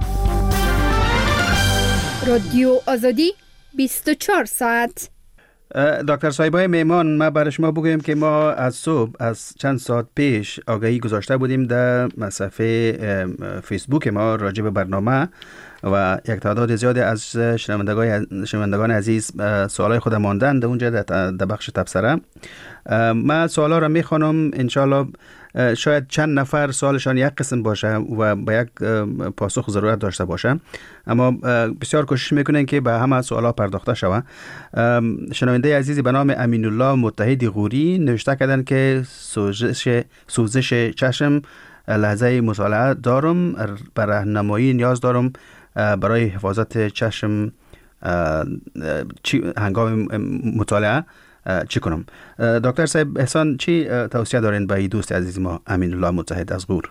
رادیو آزادی 24 ساعت. دکتر صاحبای میمان، ما برای شما بگویم که ما از صبح از چند ساعت پیش آگهی گذاشته بودیم در صفحه فیسبوک ما راجع به برنامه و یک تعداد زیادی از شنوندگان عزیز سوالای خود ماندن در اونجا در بخش تبصره. من سوالا را میخوانم، انشالله شاید چند نفر سوالشان یک قسم باشه و به یک پاسخ ضرورت داشته باشه، اما بسیار کوشش میکنن که به همه سوالا پرداخته شود. شنونده عزیزی به نام امین الله متحدی غوری نوشته کردن که سوزش چشم، لحظه مطالعه دارم، برای راهنمایی نیاز دارم برای حفاظت چشم هنگام مطالعه چی کنم؟ دکتر صاحب احسان چی توصیه دارین به دوست عزیز ما امین الله متحد از غور؟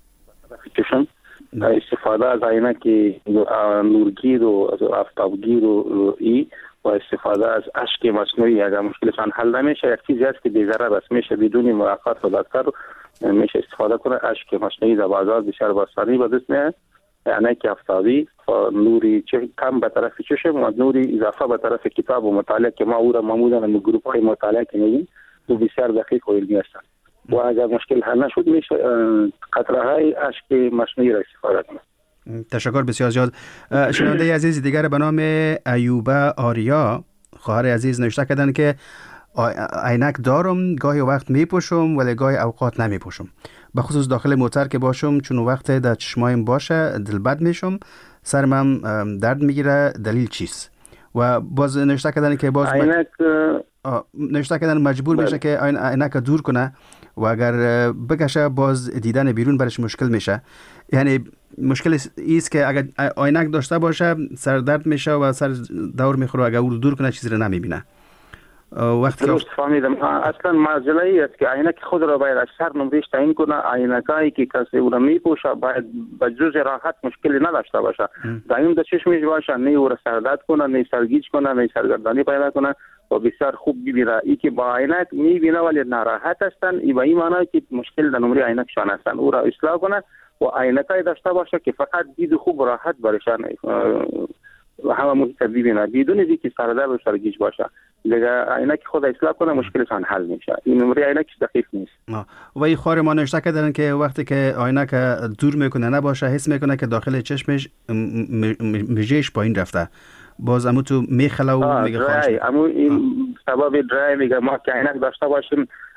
استفاده از عینک نورگیر و آفتابگیر و استفاده از اشک مصنوعی اگر مشکلشان حل نمیشه، یک چیزی است که بی‌ضرر است، میشه بدون ملاقات با دکتر میشه استفاده کنه. اشک مصنوعی در بازار بسیار باسانی به دست میاد، عینک آفتابی نوری کم به طرف چشم و نوری اضافه به طرف کتاب و مطالعه که ما او را معمولا در گروه های مطالعه که میگیم تو بسیار دقیق و علمی هستند و اگر مشکل حل نشد میشه قطره های اشک مصنوعی را استفاده کنه. تشکر بسیار زیاد. شنونده عزیز دیگر به نام ایوبه آریا خواهر عزیز نوشته کردن که عینک دارم، گاهی وقت میپوشم ولی گاهی اوقات نمیپوشم، به خصوص داخل موتر که باشم، چون وقت در چشمایم باشه دلبد میشم، سرم درد میگیره، دلیل چیست؟ و باز نوشته کردن که باز نوشته کردن مجبور میشه که عینک دور کنه و اگر بکشه باز دیدن بیرون برش مشکل میشه. یعنی مشکل ایست که اگر عینک داشته باشه سر درد میشه و سر دور میخوره، اگر او دور کنه چیزی رو نمیبینه. وقتی درست فهمیدم. اصلا مسئله ای است که عینک خود را باید از سر نمرش تعیین کنه. عینکایی که کسی او را میپوشه باید به جز راحت مشکلی نداشته باشه، دائم در چشمش باشه، نه او را سردرد کنه، نه سرگیج کنه، نه سرگردانی پیدا کنه و بسیار خوب ببینه. ای که با عینک میبینه ولی ناراحت هستن، ای به این معنی که مشکل در نمره عینکشان هستن، او را اصلاح کنه و عینکای داشته باشه که فقط دید خوب راحت برشان همه محیط ببینه بدون اینکه سردرد و سرگیج باشه. دیگه عینک خود اصلاح کنه مشکلشان حل میشه. این نمره عینک دقیق نیست. و این خواهر ما نوشته کردن که وقتی که عینک دور میکنه نباشه، حس میکنه که داخل چشمش مژهش پایین رفته، باز امو تو میخله و میگه خواهش امو این سبب درای میگه ما که عینک داشته باشیم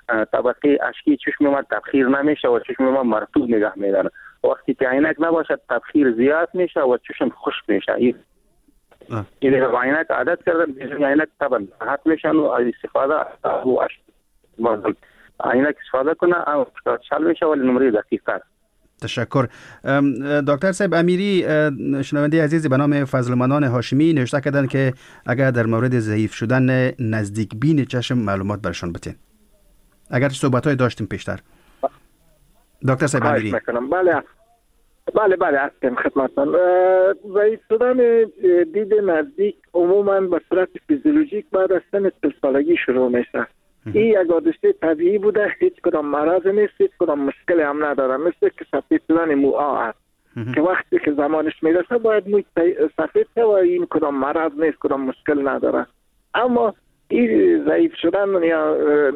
طبقه اشکی چشم ما تبخیر نمیشه و چشم ما مرطوب نگه میداره. وقتی که عینک نباشد تبخیر زیاد میشه و چشم خشک میشه. این عینک عادت کردن بدون عینک طبعا راحت میشن و استفاده او عینک استفاده کنه او چال میشه ولی نمره دقیق است. تشکر. دکتر صاحب امیری، شنونده عزیزی به نام فضل منان هاشمی نوشته کردن که اگر در مورد ضعیف شدن نزدیک بین چشم معلومات برشان بتین. اگر صحبت‌های داشتیم پیشتر. دکتر صاحب امیری. بله هستم خدمتتان. ضعیف شدن دید نزدیک عموما به صورت فیزیولوژیک بعد از سن 30 سالگی شروع میشه. این یک حادثه طبیعی بوده، هیچ کدام مرض نیست، هیچ کدام مشکلی هم نداره. مثل که سفید شدن موها است که وقتی که زمانش میرسه باید موی سفید شه و این کدام مرض نیست، کدام مشکل نداره. اما این ضعیف شدن یا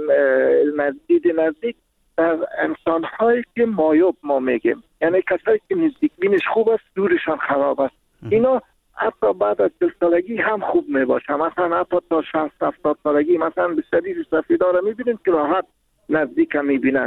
دید نزدیک در انسان هایی که مایوب ما میگیم، یعنی کسایی که نزدیک بینش خوب است دورشان خراب است، اینا حتی بعد از 40 سالگی هم خوب میباشه. مثلا حتی تا 60-70 سالگی مثلا به شدید سفیدا رو میبینید که راحت نزدیک هم میبینن،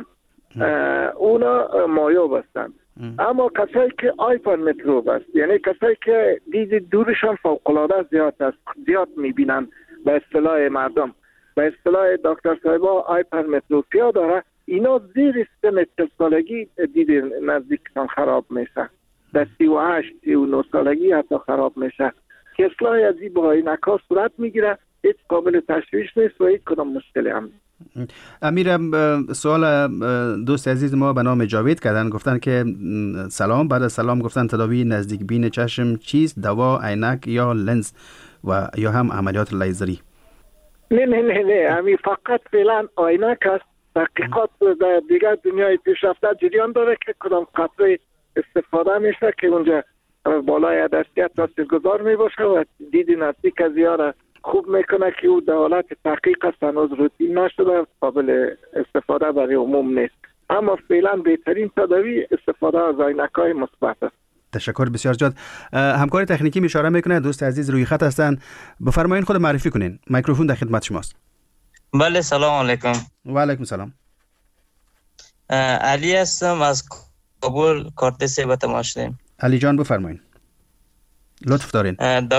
اونا مایوب هستند. اما کسایی که هایپرمتروپ است، یعنی کسایی که دید دورشان فوق‌العاده زیاد است، زیاد میبینن، به اصطلاح مردم، به اصطلاح دکتر صاحبا هایپرمتروپیا داره، اینا زیر سن 40 سالگی دید نزدیکشان خراب میشه. در 38-39 سالگی حتی خراب میشه که اصلاح از این با عینک‌ها صورت میگیره، هیچ قابل تشویش نیست و هیچ کدام مشکلی هم نیست. امیر، سوال دوست عزیز ما به نام جاوید کردن، گفتن که سلام، بعد از سلام گفتن تداوی نزدیک بین چشم چیست؟ دوا، عینک یا لنز و یا هم عملیات لیزری؟ نه همین فقط فعلا عینک است. تحقیقات در دیگر دنیای پیشرفته جریان داره که کدام قطره استفاده میشه که اونجا بالای عدسیت تاثیرگذار میباشه و دید نزدیک از یاره خوب میکنه که او در حالت تحقیق است، هنوز روتین نشده، قابل استفاده برای عموم نیست. اما فعلا بهترین تداوی استفاده از عینک‌های مثبت است. تشکر بسیار زیاد. همکار تکنیکی اشاره میکنه دوست عزیز روی خط هستن، بفرمایید خود معرفی کنین. میکروفون در خدمت شماست. بله سلام علیکم. و علیکم سلام. علی هستم از کابل، کارت سه تماشدیم. علی جان بفرمایید. لطف دارین.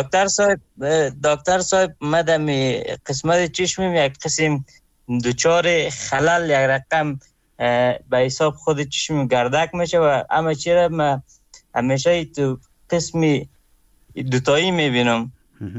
دکتر صاحب مدام قسمت چشمم یک قسم دوچار خلل یک رقم به حساب خود چشمم گردک میشه و اما چرا من همیشه تو قسم دوتایی میبینم.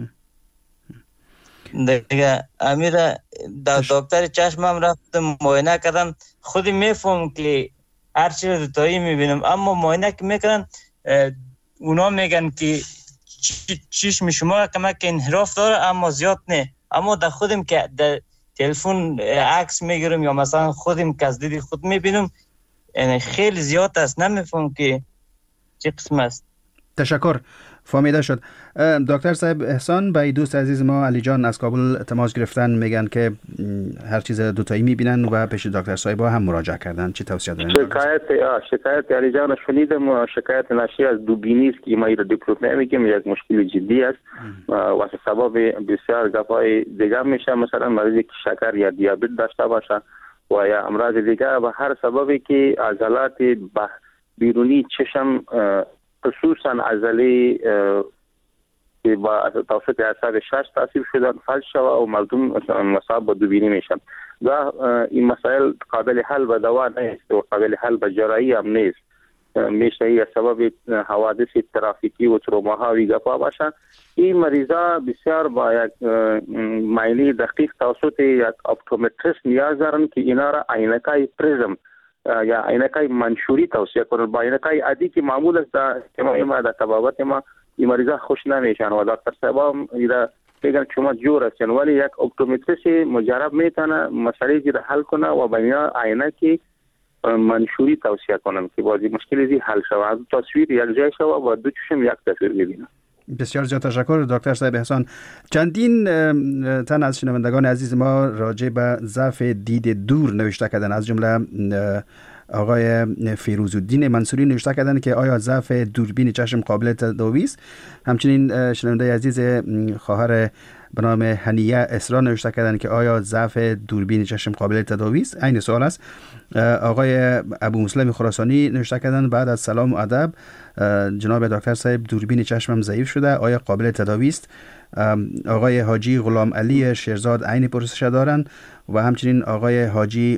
دیگه امیر دکتر چشمم رفتم معاینه کردم، خودی میفهم که هر چیز دوتایی میبینم، اما معاینه که میکنن اونا میگن که چشم شما کمک انحراف داره اما زیاد نه. اما در خودم که در تلفن عکس میگیرم یا مثلا خودم که از دید خود میبینم یعنی خیلی زیاد است، نمیفهم که چه قسم است. تشکر، فهمیده شد. دکتر صاحب احسان به دوست عزیز ما علی جان از کابل تماس گرفتن، میگن که هر چیز دوتایی میبینن و پیش دکتر صاحب هم مراجعه کردن. چی توصیه دارین؟ شکایت علی جان شنیدم و شکایت ناشی از دوبینی است که ما را دیپلومه میگیم، یک مشکل جدی است و سبب بسیار گپای دیگه میشه، مثلا مریضی که شکر یا دیابت داشته باشه و یا امراض دیگه و هر سببی که عضلات بیرونی چشم خصوصا عضله که با توسط اعصاب شش تاثیر شدن فلج شود و مردم مصاب به دوبینی میشن. و این مسائل قابل حل به دوا نیست و قابل حل به جراحی هم نیست، میشه یا سبب حوادث ترافیکی و تروماها گپا باشه. این مریضا بسیار با یک معاینه دقیق توسط یک اپتومتریست نیاز دارن که اینا را عینکای پریزم یا عینکای منشوری توصیه کنن. با عینکای عادی که معمول است ما در طبابت ما این مریضا خوش نمیشن و دکتر صاحب اینا میگن شما جور هستین، ولی یک اپتومتریست مجرب میتونه مسئله را حل کنه و بنا عینکی منشوری توصیه کنن که بازی مشکلی زی حل شود، تصویر یک جای شود و دو چشم یک تصویر ببینن. بسیار زیاد تشکر دکتر صاحب احسان. چندین تن از شنوندگان عزیز ما راجع به ضعف دید دور نوشته کردن، از جمله آقای فیروزالدین منصوری نوشته کردن که آیا ضعف دوربین چشم قابل تداوی است. همچنین شنونده عزیز خواهر به نام هنیه اسرا نوشته کردن که آیا ضعف دوربین چشم قابل تداوی است. این سوال است. آقای ابو مسلم خراسانی نوشته کردن بعد از سلام و ادب جناب دکتر صاحب دوربین چشمم ضعیف شده، آیا قابل تداوی است؟ آقای حاجی غلام علی شیرزاد عین پرسش دارن و همچنین آقای حاجی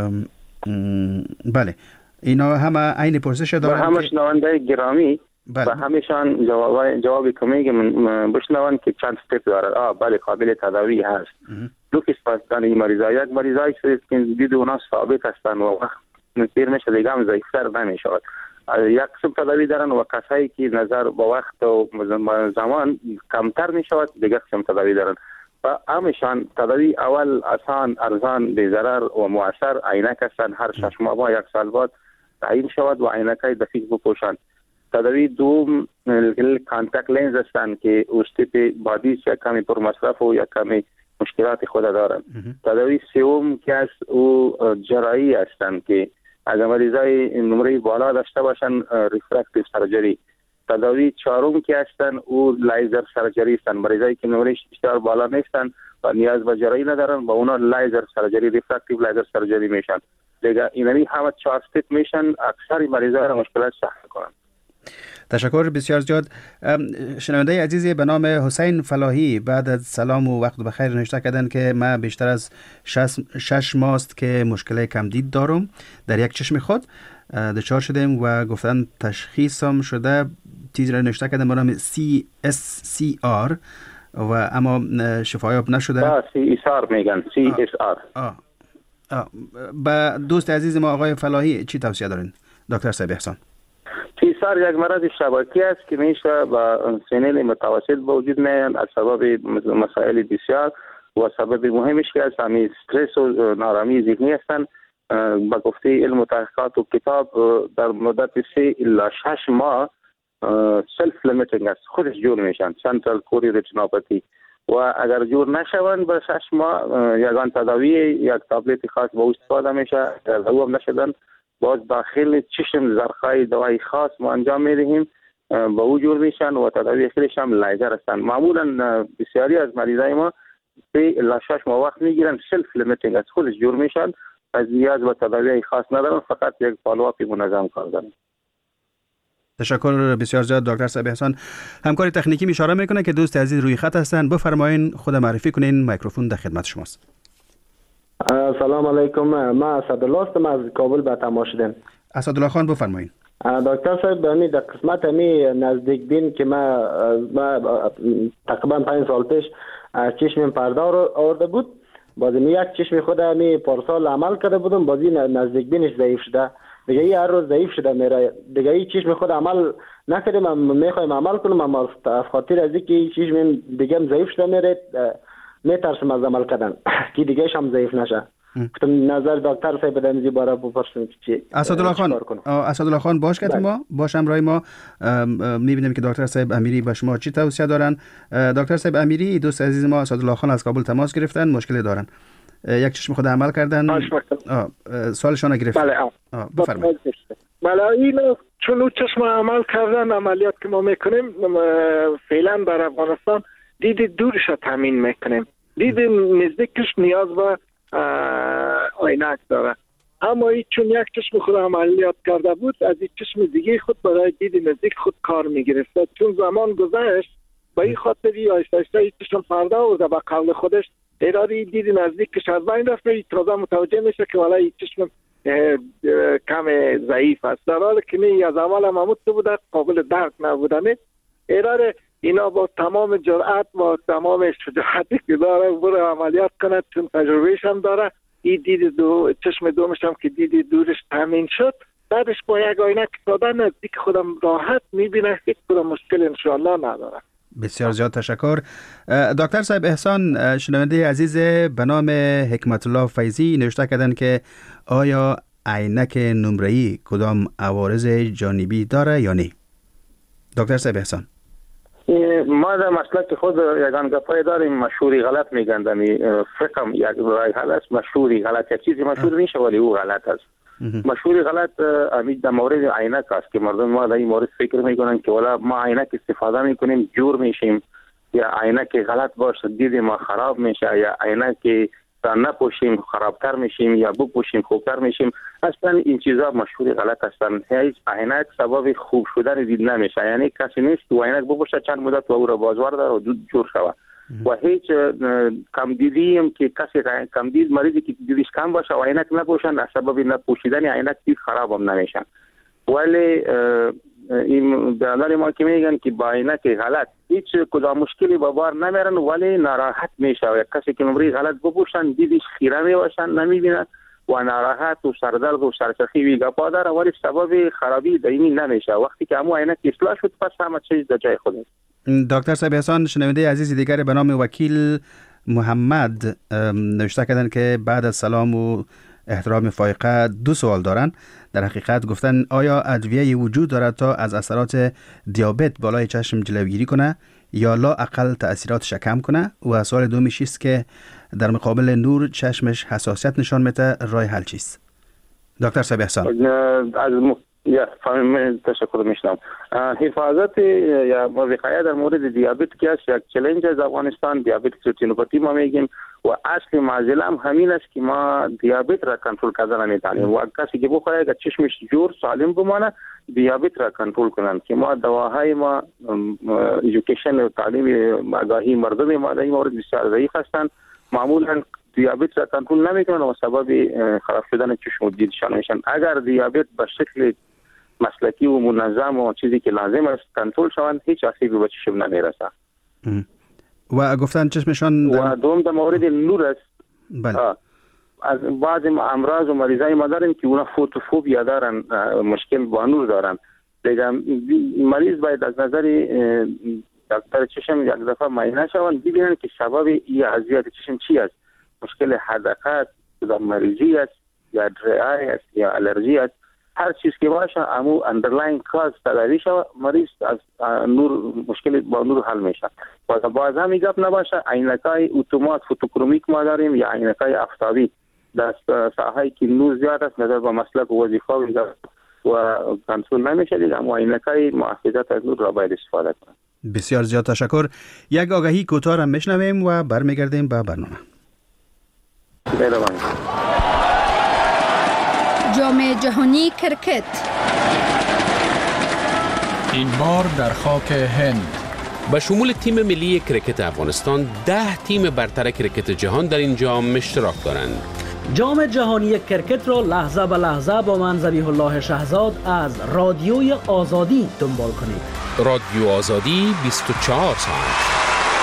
بله اینا همه عین پرسش دارن. همه شنونده گرامی و همیشان جوابی که میگم بشنون که چند استپ داره. بله قابل تداوی هست. دو قسم هستن این مریضا. یک مریضایی که دید اونا ثابت هستن و وقت پیر میشه دیگه هم ضعیفتر نمیشود. یک قسم تداوی دارن و کسایی که نظر با وقت و زمان کمتر میشود دیگه قسم تداوی دارن. و همیشان تداوی اول آسان، ارزان، بی ضرر و مؤثر عینک هستن. هر 6 ماه یک سال بعد تعیین شود و عینکای دقیق بپوشند. تداوی دوم کانتاکت لنز هستند که اوستیپ بادی یا کمی پر مصرف و یا کمی مشکلات خود دارند. تداوی سوم که از او جراحی هستند که اگر مریضای نمره بالا داشته باشند ریفرکتیو سرجری. تداوی چهارم که هستند او لیزر سرجری هستند. مریضایی که نمره بسیار بالا نیستند و نیاز به جراحی ندارند با اونا لیزر سرجری، ریفرکتیو لیزر سرجری میشن. دیگه اینمی همه 4 استپ میشن اکثر مریضا را مشکلات سخت کنند. تشکر بسیار زیاد. شنونده عزیزی به نام حسین فلاحی بعد از سلام و وقت بخیر نوشته کردن که من بیشتر از 6 ماه است که مشکل کمدید دارم در یک چشم خود. دچار شدیم و گفتن تشخیصم شده چیزی را نوشته کردن به نام CSCR و اما شفایاب نشده. CSR میگن CSR. با دوست عزیز ما آقای فلاحی چی توصیه دارین دکتر صاحب احسان؟ CSR یک مرض شبکی است که میشه با سنین متوسط به وجود میاد از سبب مسائل بسیار و سبب مهمش که است همین استرس و نارامی ذهنی هستند. با گفته علم و تحقیقات و کتاب در مدت 3 الی 6 ماه سلف لیمیتینگ است، خودش جور میشن، سنترال کوری رتینوپاتی. و اگر جور نشوند به 6 ماه یگان تداوی یک تابلت خاص با استفاده میشه. اگر هم نشدن باز داخل چشم زرخای دوای خاص ما انجام میدهیم با او جور میشن و تداوی خیلیش هم لیزر هستند. معمولا بسیاری از مریضای ما 3 الی 6 ماه وقت میگیرن، سلف لیمیتینگ است، خودش جور میشن، از نیاز به تداوی خاص ندارن، فقط یک فالوآپ منظم کار دارن. تشکر بسیار زیاد دکتر صاحب احسان. همکار تکنیکی اشاره میکنه که دوست عزیز روی خط هستن. بفرمایین خود معرفی کنین، میکروفون در خدمت شماست. سلام علیکم، من اسدالله هستم از کابل به تماس شدم. اسدالله خان بفرمایین. دکتر صاحب در قسمت نزدیک بین که ما تقریبا 5 سال پیش چشمم پرده آورده بود، بازی یک چشم خود پارسال عمل کرده بودم، بازی نزدیک بینش ضعیف شده دیگه، هر روز ضعیف شده میره دیگه. این چشم خود عمل نکردم، من میخوایم عمل کنم اما از خاطر از اینکه چشم دیگه هم ضعیف شده میره میترسم از عمل کردن که دیگه هم ضعیف نشه. گفتم نظر دکتر صاحب بدم زی باره بپرسم چی اسدالله خان باش که ما باشم رای ما میبینیم که دکتر صاحب امیری به شما چی توصیه دارن. دکتر صاحب امیری دوست عزیز ما اسدالله خان از کابل تماس گرفتن، مشکلی دارن، یک چشم خود عمل کردن، سوالشان گرفتن. بله بفرمایید. بله اینو چون چشم عمل کردن عملیات که ما میکنیم فعلا در افغانستان دید دورش تامین میکنیم، دید نزدیکش نیاز به عینک داره. اما این چون یک چشم خود عملیات کرده بود از این چشم دیگه خود برای دید نزدیک خود کار میگرفت. چون زمان گذشت به این خاطری آیسته آیسته چشم پرده آورده به قول خودش ارادی دید نزدیکش از بین رفته، تازه متوجه میشه که والا این چشم کم ضعیف است، در حالی که می از اول مموت بوده قابل درک نبودنه. اراره اینا با تمام جرأت با تمام شجاعتی که داره برای عملیات کنه، چون تجربهش هم داره. این دید چشم دومش هم که دید دورش تامین شد، بعدش با یک عینک ساده نزدیک خودم راحت میبینه، هیچ کدام مشکل انشاءالله نداره. بسیار زیاد تشکر. دکتر صاحب احسان شنونده عزیز به نام حکمت الله فیضی نوشته کردن که آیا عینک نمره‌ای کدام عوارض جانبی داره یا نه؟ دکتر صاحب احسان ما در مسلک خود یگان گپای داریم مشهوری غلط میگن، دمی فکرم یک رای هست مشهوری غلط، یک چیزی مشهور میشه ولی او غلط است. مشهور غلط امید در مورد عینک است که مردم ما در این مورد فکر میکنن که والا ما عینک استفاده میکنیم جور میشیم، یا عینک غلط باشه دید ما خراب میشه، یا عینک نپوشیم خرابتر میشیم، یا بپوشیم خوبتر میشیم. اصلا این چیزا مشهور غلط هستن. هیچ عینک سبب خوب شدن دید نمیشه. یعنی کسی نیست که عینک بپوشه چند مدت و او را بازوار داره و جور شود. و هیچ کم دیدی هم که کسی کم دید مریضی که دیدش کم باشه و عینک نپوشن از سبب نپوشیدن عینک دید خراب هم نمیشن. ولی این بیانات ما که میگن که با عینک غلط هیچ کدام مشکلی با بار نمیرن ولی ناراحت میشه. و کسی که نمره غلط بپوشن دیدش خیره میباشن نمیبینن و ناراحت و سردرد و سرسخی وی گپا داره ولی سبب خرابی دائمی نمیشه. وقتی که همون عینک اصلاح شد پس همه چیز در جای خودش. دکتر صاحب احسان، شنونده عزیز دیگر به نام وکیل محمد نوشته کردن که بعد از سلام و احترام فائقه 2 سوال دارن. در حقیقت گفتن آیا ادویه وجود دارد تا از اثرات دیابت بالای چشم جلوگیری کنه یا لا اقل تأثیراتش کم کنه؟ و سوال دومیش است که در مقابل نور چشمش حساسیت نشان میده، راه حل چیست؟ دکتر صاحب احسان. تشکر میشنم. حفاظت یا وقایه در مورد دیابت که است یک چالش از افغانستان. دیابت ریتینوپاتی ما میگیم و اصل معضله هم همین است که ما دیابت را کنترل کردن نمیتونیم. و کسی که بخواد اگر چشمش جور سالم بمانه دیابت را کنترل کنن که ما دواهای ما ایژوکیشن و تعلیم آگاهی مردم ما در این مورد بسیار ضعیف هستند. معمولا دیابت را کنترل نمیکنن و سبب خراب شدن چشم و دیدشان میشن. اگر دیابت به شکل مسلکی و منظم و چیزی که لازم است کنترل شوند هیچ آسیبی به چشم نمیرسه. و گفتن چشمشان و دوم در مورد نور است. بله. از بعض امراض و مریضای ما دارن که اونا فوتوفوبیا دارن، مشکل با نور دارن. دیگه مریض باید از نظر دکتر چشم یک دفعه معاینه شوند ببینن که سبب این اذیت چشم چی است. مشکل حدقت یا مریضی است یا درعی است یا الرژی است. هر چیز که باشه امو اندرلاین کاز تداوی شود مریض از نور مشکل با نور حل میشه. و باز هم گپ نباشه عینکای اتومات فوتوکرومیک ما داریم یا عینکای آفتابی در ساحه‌ای که نور زیاد است نظر به مسلک و وظیفه و کنترل نمیشه دیگه. اما عینکای محافظت از نور را باید استفاده کنیم. بسیار زیاد تشکر. یک آگهی کوتاه را میشنویم و برمیگردیم به برنامه. جام جهانی کرکت این بار در خاک هند. به شمول تیم ملی کرکت افغانستان 10 تیم برتر کرکت جهان در این جام اشتراک دارند. جام جهانی کرکت را لحظه به لحظه با من ذبیح الله شهزاد از رادیوی آزادی دنبال کنید. رادیو آزادی 24 ساعت.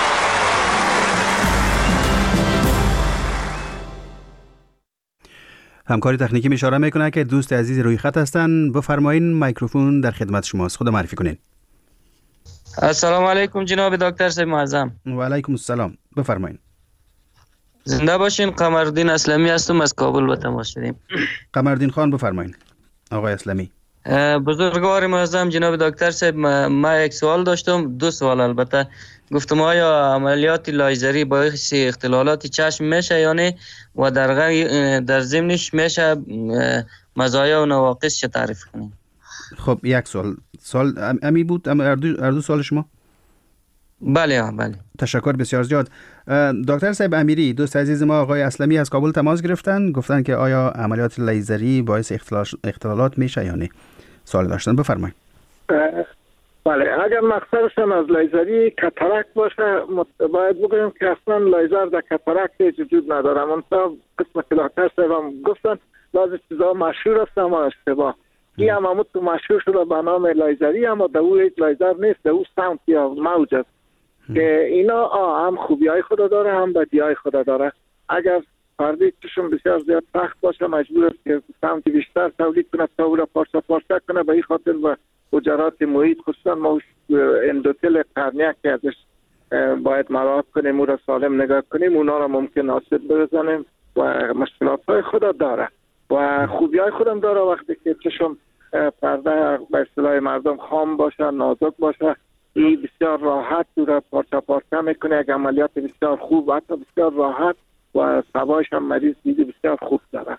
همکاری تکنیکی اشاره میکنه که دوست عزیز روی خط هستن. بفرمایین میکروفون در خدمت شماست. خود معرفی کنین. السلام علیکم جناب دکتر صاحب معظم. و علیکم السلام. بفرمایین. زنده باشین. قمرالدین اسلمی هستم از کابل به تماس شدیم. قمرالدین خان بفرمایین. آقای اسلمی. بزرگوار معظم جناب دکتر صاحب ما یک سوال داشتم، 2 سوال البته. گفتم آیا عملیات لایزری باعث اختلالات چشم میشه یا نه و در ضمنش میشه مزایا و نواقص چه تعریف کنیم؟ خب یک سوال امی بود اردو سوال شما؟ بله بله. تشکر بسیار زیاد. دکتر صاحب امیری دوست عزیز ما آقای اسلمی از کابل تماس گرفتن، گفتن که آیا عملیات لیزری باعث اختلالات میشه یا نه؟ سوال داشتن، بفرمایید. بله، اگر مقصدشان از لیزری کاتاراکت باشه باید بگویم که اصلا لیزر در کاتاراکت وجود نداره. منطقه قسم کلاکتر صاحب گفتن بعضی چیزها مشهور است اما اشتباه. این هم تو مشهور شده به نام لیزری اما در او هیچ لیزر نیست، در او ساوند یا موج است که اینا هم خوبی های خود داره هم بدی های خود داره. اگر فردی چشم بسیار زیاد سخت باشه مجبور است که ساوند بیشتر تولید کنه تا او را پارچه کنه. به این خاطر و حجرات محیط خصوصا ما اندوتل قرنیه که ازش باید مراقبت کنیم، او را سالم نگاه کنیم، اونا را ممکن آسیب بزنیم و مشکلات های خود داره و خوبی های خودم داره. وقتی که چشم پرده به اصطلاح مردم خام باشه نازک باشه این بسیار راحت او را پارچه میکنه. یک عملیات بسیار خوب حتی بسیار راحت و سوایش هم مریض دیده بسیار خوب داره.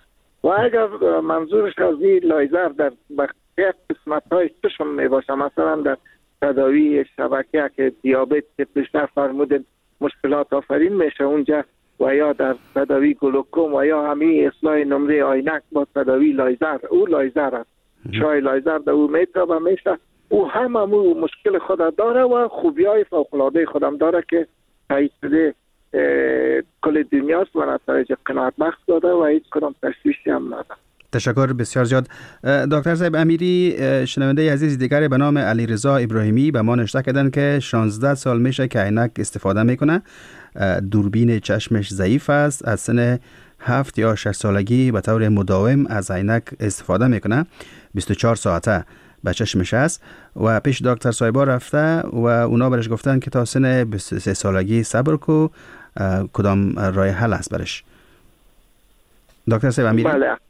و اگر منظورش از این لایزر در بقیه قسمت‌های چشم میباشه، مثلا در تداوی شبکه که دیابت که بیشتر فرمودن مشکلات آفرین میشه اونجا، و یا در تداوی گلوکوم و یا همین اصلاح نمره عینک با تداوی لایزر، او لایزر است، شای لایزر در او میتابه میشه. او هم مشکل خود داره و خوبی‌های فوق‌العاده خودم داره که تایید شده کل دنیاست و نتایج قناعت بخش داده و هیچ کدام تشویشی هم نداره. تشکر بسیار زیاد. دکتر صاحب امیری، شنونده عزیز دیگری به نام علیرضا ابراهیمی به ما نوشته کردن که 16 سال میشه که عینک استفاده میکنه، دوربین چشمش ضعیف است، از سن 7 یا 6 سالگی به طور مداوم از عینک استفاده میکنه، 24 ساعته به چشمش است و پیش دکتر صایبا رفته و اونا برش گفتن که تا سن 23 سالگی صبر کو، کدام راه حل است برش؟ دکتر صاحب امیری؟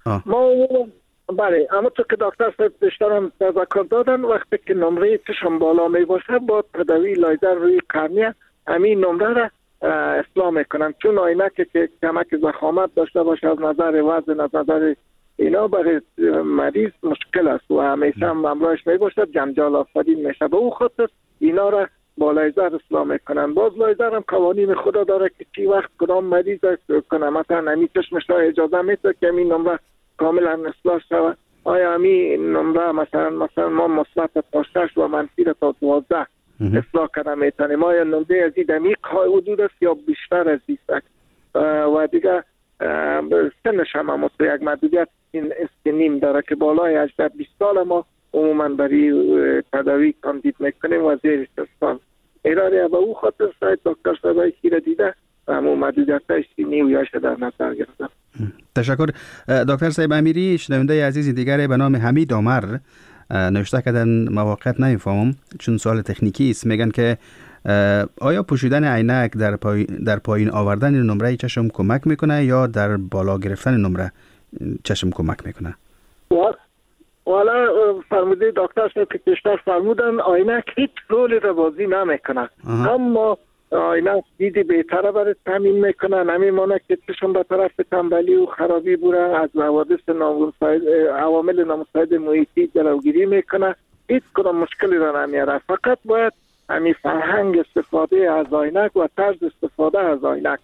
بله، اما تو که دکتر صاحب بیشترم تذکر دادن، وقتی که نمره چشم بالا می باشه با تداوی لایزر روی قرنیه همین نمره را اصلاح میکنن، چون عینک که کمک ضخامت داشته باشه از نظر وزن، از نظر اینا برای مریض مشکل است و همیشه هم همراهش می باشه جنجال آفرین میشه. به او خاطر اینا را با لایزر اصلاح میکنن. باز لایزر هم قوانین خدا داره که چی وقت کدام مریض کنه، مثلا همین چشمش را اجازه میده که همین نمره کاملا اصلاح شود. آیا همین نمره مثلا ما مثبت تا 6 و منفی تا 12 اصلاح کنه میتونیم، آیا نمره از این دمیق حدود است یا بیشتر از این است و دیگه سنش هم مثل یک محدودیت نیم داره که بالای 18 20 سال ما عموما برای تداوی کاندید میکنیم و زیر 60 سال ایرانی. و او خاطر شاید دکتر صاحبای خیره دیده همون محدودیتش نیویاش در نظر گرفتم. تشکر. دکتر صاحب امیری، شنونده عزیز دیگری به نام حمید عمر نوشته کردن موقعیت نمیفهمم چون سوال تکنیکی است، میگن که آیا پوشیدن عینک در پایین آوردن نمره چشم کمک میکنه یا در بالا گرفتن نمره چشم کمک میکنه؟ والا فرموده دکتر صاحب که پیشتر فرمودن عینک هیچ رولی را بازی نمیکنه، اما عینک دیدی بهتره برای تامین میکنه، نمیمانه که چشم به طرف تنبلی و خرابی بوره، از حوادث عوامل نامساعد محیطی جلوگیری میکنه، هیچ کدام مشکلی را نمیاره. فقط باید همین فرهنگ استفاده از عینک و طرز استفاده از عینک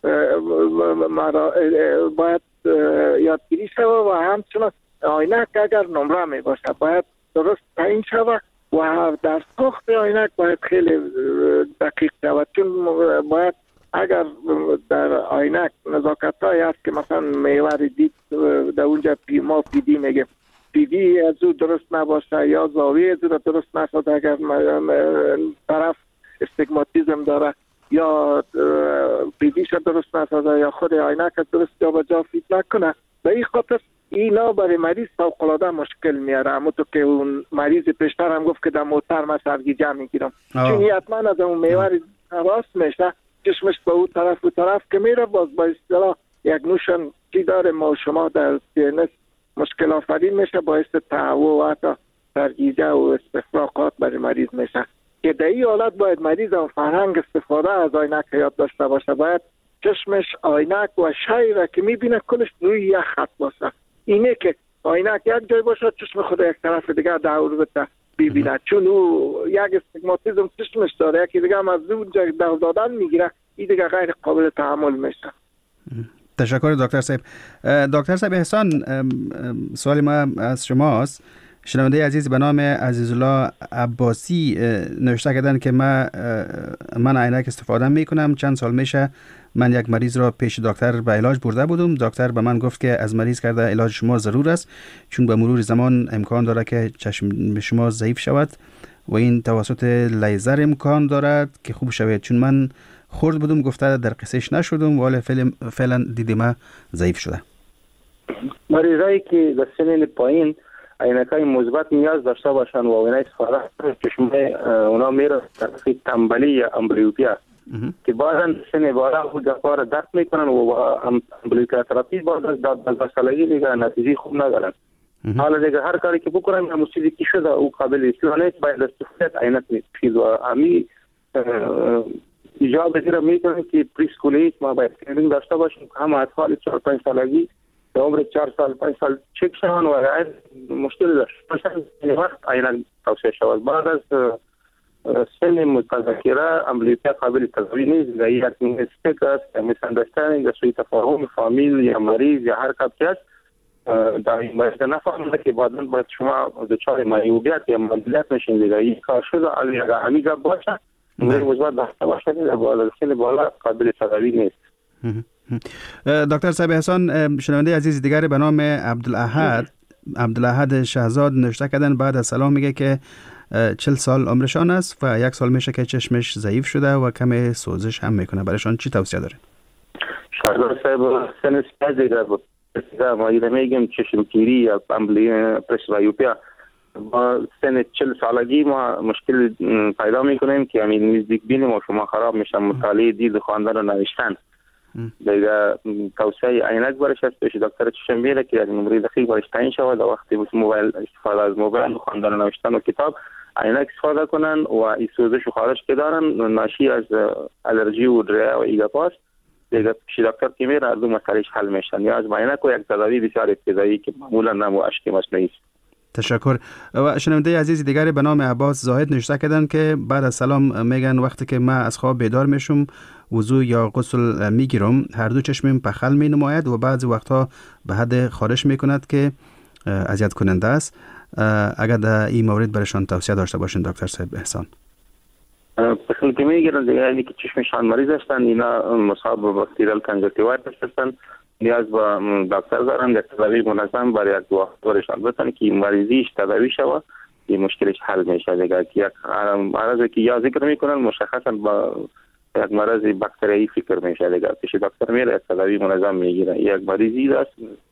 باید یادگیری شود و همچنان عینک اگر نمره می باشه باید درست تعیین شود و در ساخت عینک باید خیلی دقیق شود، چون باید اگر در عینک نزاکت هایی هست که مثلا میوه دید در اونجا ما پیدی میگه پیدی از او درست نباشه یا زاویه از او درست نشد، اگر طرف استگماتیزم داره یا پیدیش درست نسازه یا خود عینک درست جا به جا فیت نکنه، به این خاطر اینا برای مریض فوق‌العاده مشکل میاره. اما تو که اون مریض پیشتر هم گفت که در موتر من سرگیجه میگیرم، چون حتما از اون میوه راست میشه چشمش به اون طرف و طرف که میره، باز با اصطلاح یک نوشن چی داره ما شما در سینس مشکل آفرین میشه، باعث تهوع و حتی سرگیجه و استفراغات برای مریض میشه که در این حالت باید مریض هم فرهنگ استفاده از عینک یاد داشته باشه، باید چشمش عینک و شی را که میبینه کلش روی یک خط باشه، اینه که عینک یک جای باشه چشم خود یک طرف دیگه دور بده ببینه، چون او یک استگماتیزم چشمش داره، یکی دیگه هم از اونجا دور دادن میگیره، این دیگه غیر قابل تحمل میشه. تشکر دکتر صاحب. دکتر صاحب احسان، سوال ما از شماست. شنونده عزیز به نام عزیزالله عباسی نوشته کردن که من عینک استفاده میکنم، چند سال میشه من یک مریض را پیش دکتر به علاج برده بودم، دکتر به من گفت که از مریض کرده علاج شما ضرور است چون به مرور زمان امکان داره که چشم شما ضعیف شود و این توسط لیزر امکان دارد که خوب شود، چون من خورد بودم گفته در قصهش نشدم ولی فعلا دیدم ضعیف شده. مریضایی که در سن پایین عینکای مثبت نیاز داشته باشن و اینا استفاده چشمه اونا میره طرف تنبلی یا امبلیوپیا که بعضا سن بالا خود کار درد میکنن و امبلیوپیا تراپی بعد از 12 سالگی دیگه نتیجه خوب ندارن. حالا دیگه هر کاری که بکنن هم چیزی که شده او قابل استفاده نیست، باید استفاده عینک میشه و امی ایجاب بگیره میکنه که پریسکولیت ما باید ترینینگ داشته باشیم، هم اطفال 4-5 سالگی در عمر 4 سال 5 سال چک شوند و مشکل داشت وقت عینک توصیه شود. بعد از سن متذکره امبلیوپیا قابل تداوی نیست و یک میستیک است، میساندرستندینگ، سوء تفاهم فامیل یا مریض یا هر کسی است در این مورد نفهمیده که بعداً باید شما دچار معیوبیت یا معلولیت نشین دیگه. این کار شده اگر همیشه باشه مثبت داشته باشد در بالا سن بالا قابل تداوی نیست. دکتر صاحب احسان، شنونده عزیز دیگری به نام عبدالاحد شهزاد نوشته کردن بعد از سلام میگه که 40 سال عمرشان است و 1 سال میشه که چشمش ضعیف شده و کم سوزش هم میکنه. برایشان چی توصیه دارین؟ شهزاد صاحب سن سپاس دیگه بود. ما میگیم چشمگیری یا پرسبایوپیا با سن 40 سالگی ما مشکل پیدا میکنیم که همین نزدیک بین ما شما خراب میشن، مطالعه دید خواندن و نوشتن. دیگه توصیه عینک برش است پیش دکتر چشم بیاره که از نمره دقیق برش تعیین شود. وقتی موبایل استفاده از موبایل خواندن و نوشتن و کتاب عینک استفاده کنن و این سوزش و خارش که دارن ناشی از الرژی و دریه و ایگاپاس دیگه پیش دکتر که میره از دو مسئلهش حل میشن. یا از عینک و یک تداوی بسیار ابتدایی که معمولا نمو اشک مصنوعی است. تشکر. و شنونده عزیز دیگری به نام عباس زاهد نوشته کردن که بعد از سلام میگن وقتی که من از خواب بیدار میشم وضو یا غسل میگیرم هر دو چشمم پخل می نماید و بعضی وقتها به حد خارش میکند که اذیت کننده است. اگر در این مورد برشان توصیه داشته باشین دکتر صاحب احسان. پخل که میگیرن دیگه یعنی که چشمشان مریض هستن، اینا مصاب به باکتریال کنجکتیوایتس هستن، نیاز به دکتر دارن یک تداوی منظم برای یک وقت برشان بتن که این مریضیش تداوی شود این مشکلش حل میشه. دیگه یک مرضی که یا ذکر میکنن مشخصا با یک مرض باکتریایی فکر میشه دیگه پیش دکتر میره تداوی منظم میگیره. یک مریضی است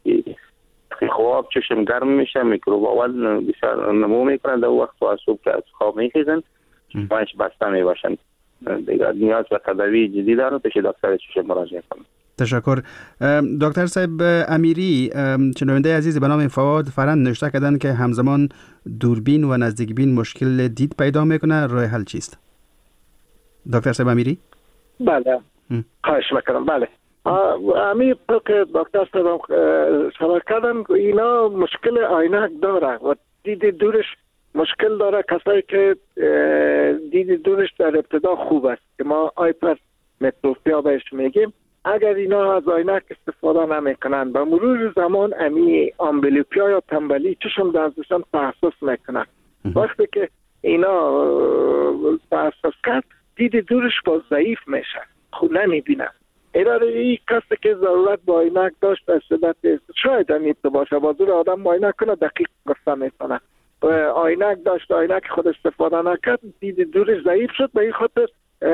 که خواب چشم گرم میشه، میکروب اول بسیار نمو میکنن در وقت و صبح که از خواب میخیزن چشمش بسته میباشن. دیگه نیاز به تداوی جدی دارن پیش دکتر چشم مراجعه کنن. تشکر. دکتر صاحب امیری شنونده عزیز به نام فواد فرند نوشته کردن که همزمان دوربین و نزدیک بین مشکل دید پیدا میکنه، راه حل چیست؟ دکتر صاحب امیری؟ بله خواهش میکنم. بله امیر که دکتر صاحب شرح کردن اینا مشکل عینک داره و دید دورش مشکل داره. کسایی که دید دورش در ابتدا خوب است که ما هایپر متروپیا بهش میگیم، اگر اینا از عینک استفاده نمیکنن به مرور زمان امی آمبلیوپیا یا تنبلی چشم دستشان تحسس میکنن. وقتی که اینا تحسس کرد دید دورش با ضعیف میشه، خوب نمیبینن. این کسی که ضرورت با عینک داشت در صورت شاید هم باشه بازور آدم با عینک کنه دقیق گفته میکنه عینک داشت عینک خود استفاده نکرد دید دورش ضعیف شد به این خاطر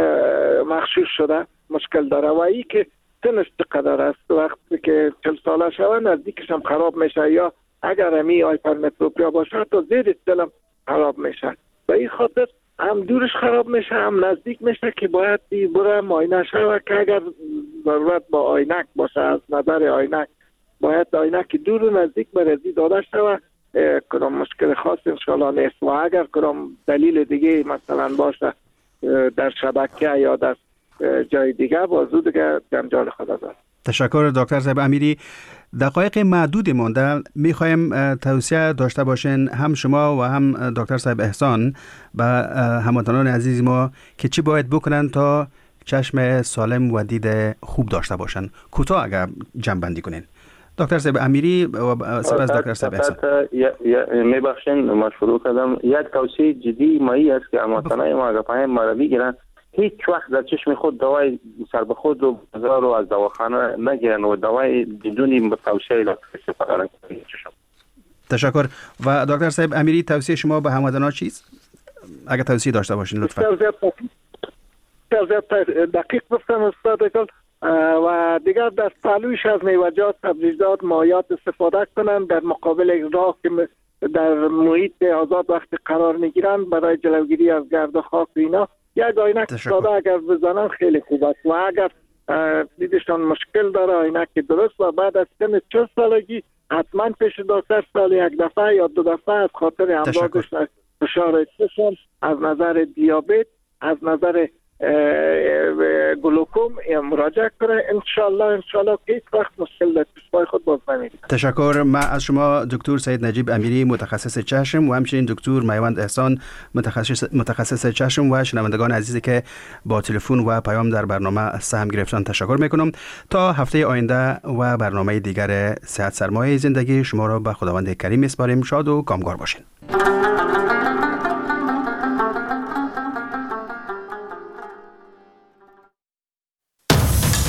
مخشوش شده مشکل داره. و این که سنش چقدر است وقتی که 40 ساله شود نزدیکش هم خراب میشه یا اگر همی هایپرمتروپیا باشه تا زیر دلم خراب میشه. به این خاطر هم دورش خراب میشه هم نزدیک میشه که باید بره معاینه شود که اگر ضرورت با عینک باشه از نظر عینک باید عینک دور و نزدیک برزی داده شود. کدام مشکل خاص انشاءالله نیست و اگر کدام دلیل دیگه مثلا باشه در شبکه یا در جای دیگه بازو دیگه جنجال خدا داره. تشکر دکتر صاحب امیری. دقایق معدود مانده میخوایم توصیه داشته باشین هم شما و هم دکتر صاحب احسان به هموطنان عزیز ما که چی باید بکنن تا چشم سالم و دید خوب داشته باشن. کوتاه اگر جمع بندی کنین دکتر صاحب امیری و سپس دکتر صاحب احسان. میبخشین ما شروع کردم. یک توصیه جدی مایی است که هموطنان ما اگر پای ما رو بگیرن هیچ وقت در چشم خود دوای سر به خود رو بازار و از دواخانه نگیرن و دوای بدون توصیه دکتر استفاده نکنن. تشکر. و دکتر صاحب امیری توصیه شما به هموطنان چیست؟ اگر توصیه داشته باشین لطفا. دقیق گفتم استاد و دیگر در پهلویش از میوه‌جات سبزیجات مایعات استفاده کنند در مقابل راه که در محیط آزاد وقتی قرار میگیرن برای جلوگیری از گرد و خاک اینا یک عینک ساده اگر بزنن خیلی خوب است. و اگر دیدشان مشکل داره عینک درست و بعد از سن 40 سالگی حتما پیش دکتر سال یک دفعه یا 2 دفعه از خاطر امراض فشار چشم از نظر دیابت از نظر گلوکوم مراجعه کنه. انشالله که هیچ وقت مشکل در چشمای خود باز نمیبینه. تشکر. من از شما دکتر سید نجیب امیری متخصص چشم و همچنین دکتر میوند احسان متخصص چشم و شنوندگان عزیزی که با تلفن و پیام در برنامه سهم گرفتن تشکر میکنم. تا هفته آینده و برنامه دیگر صحت سرمایه زندگی شما را به خداوند کریم میسپاریم. شاد و کامگار باشین.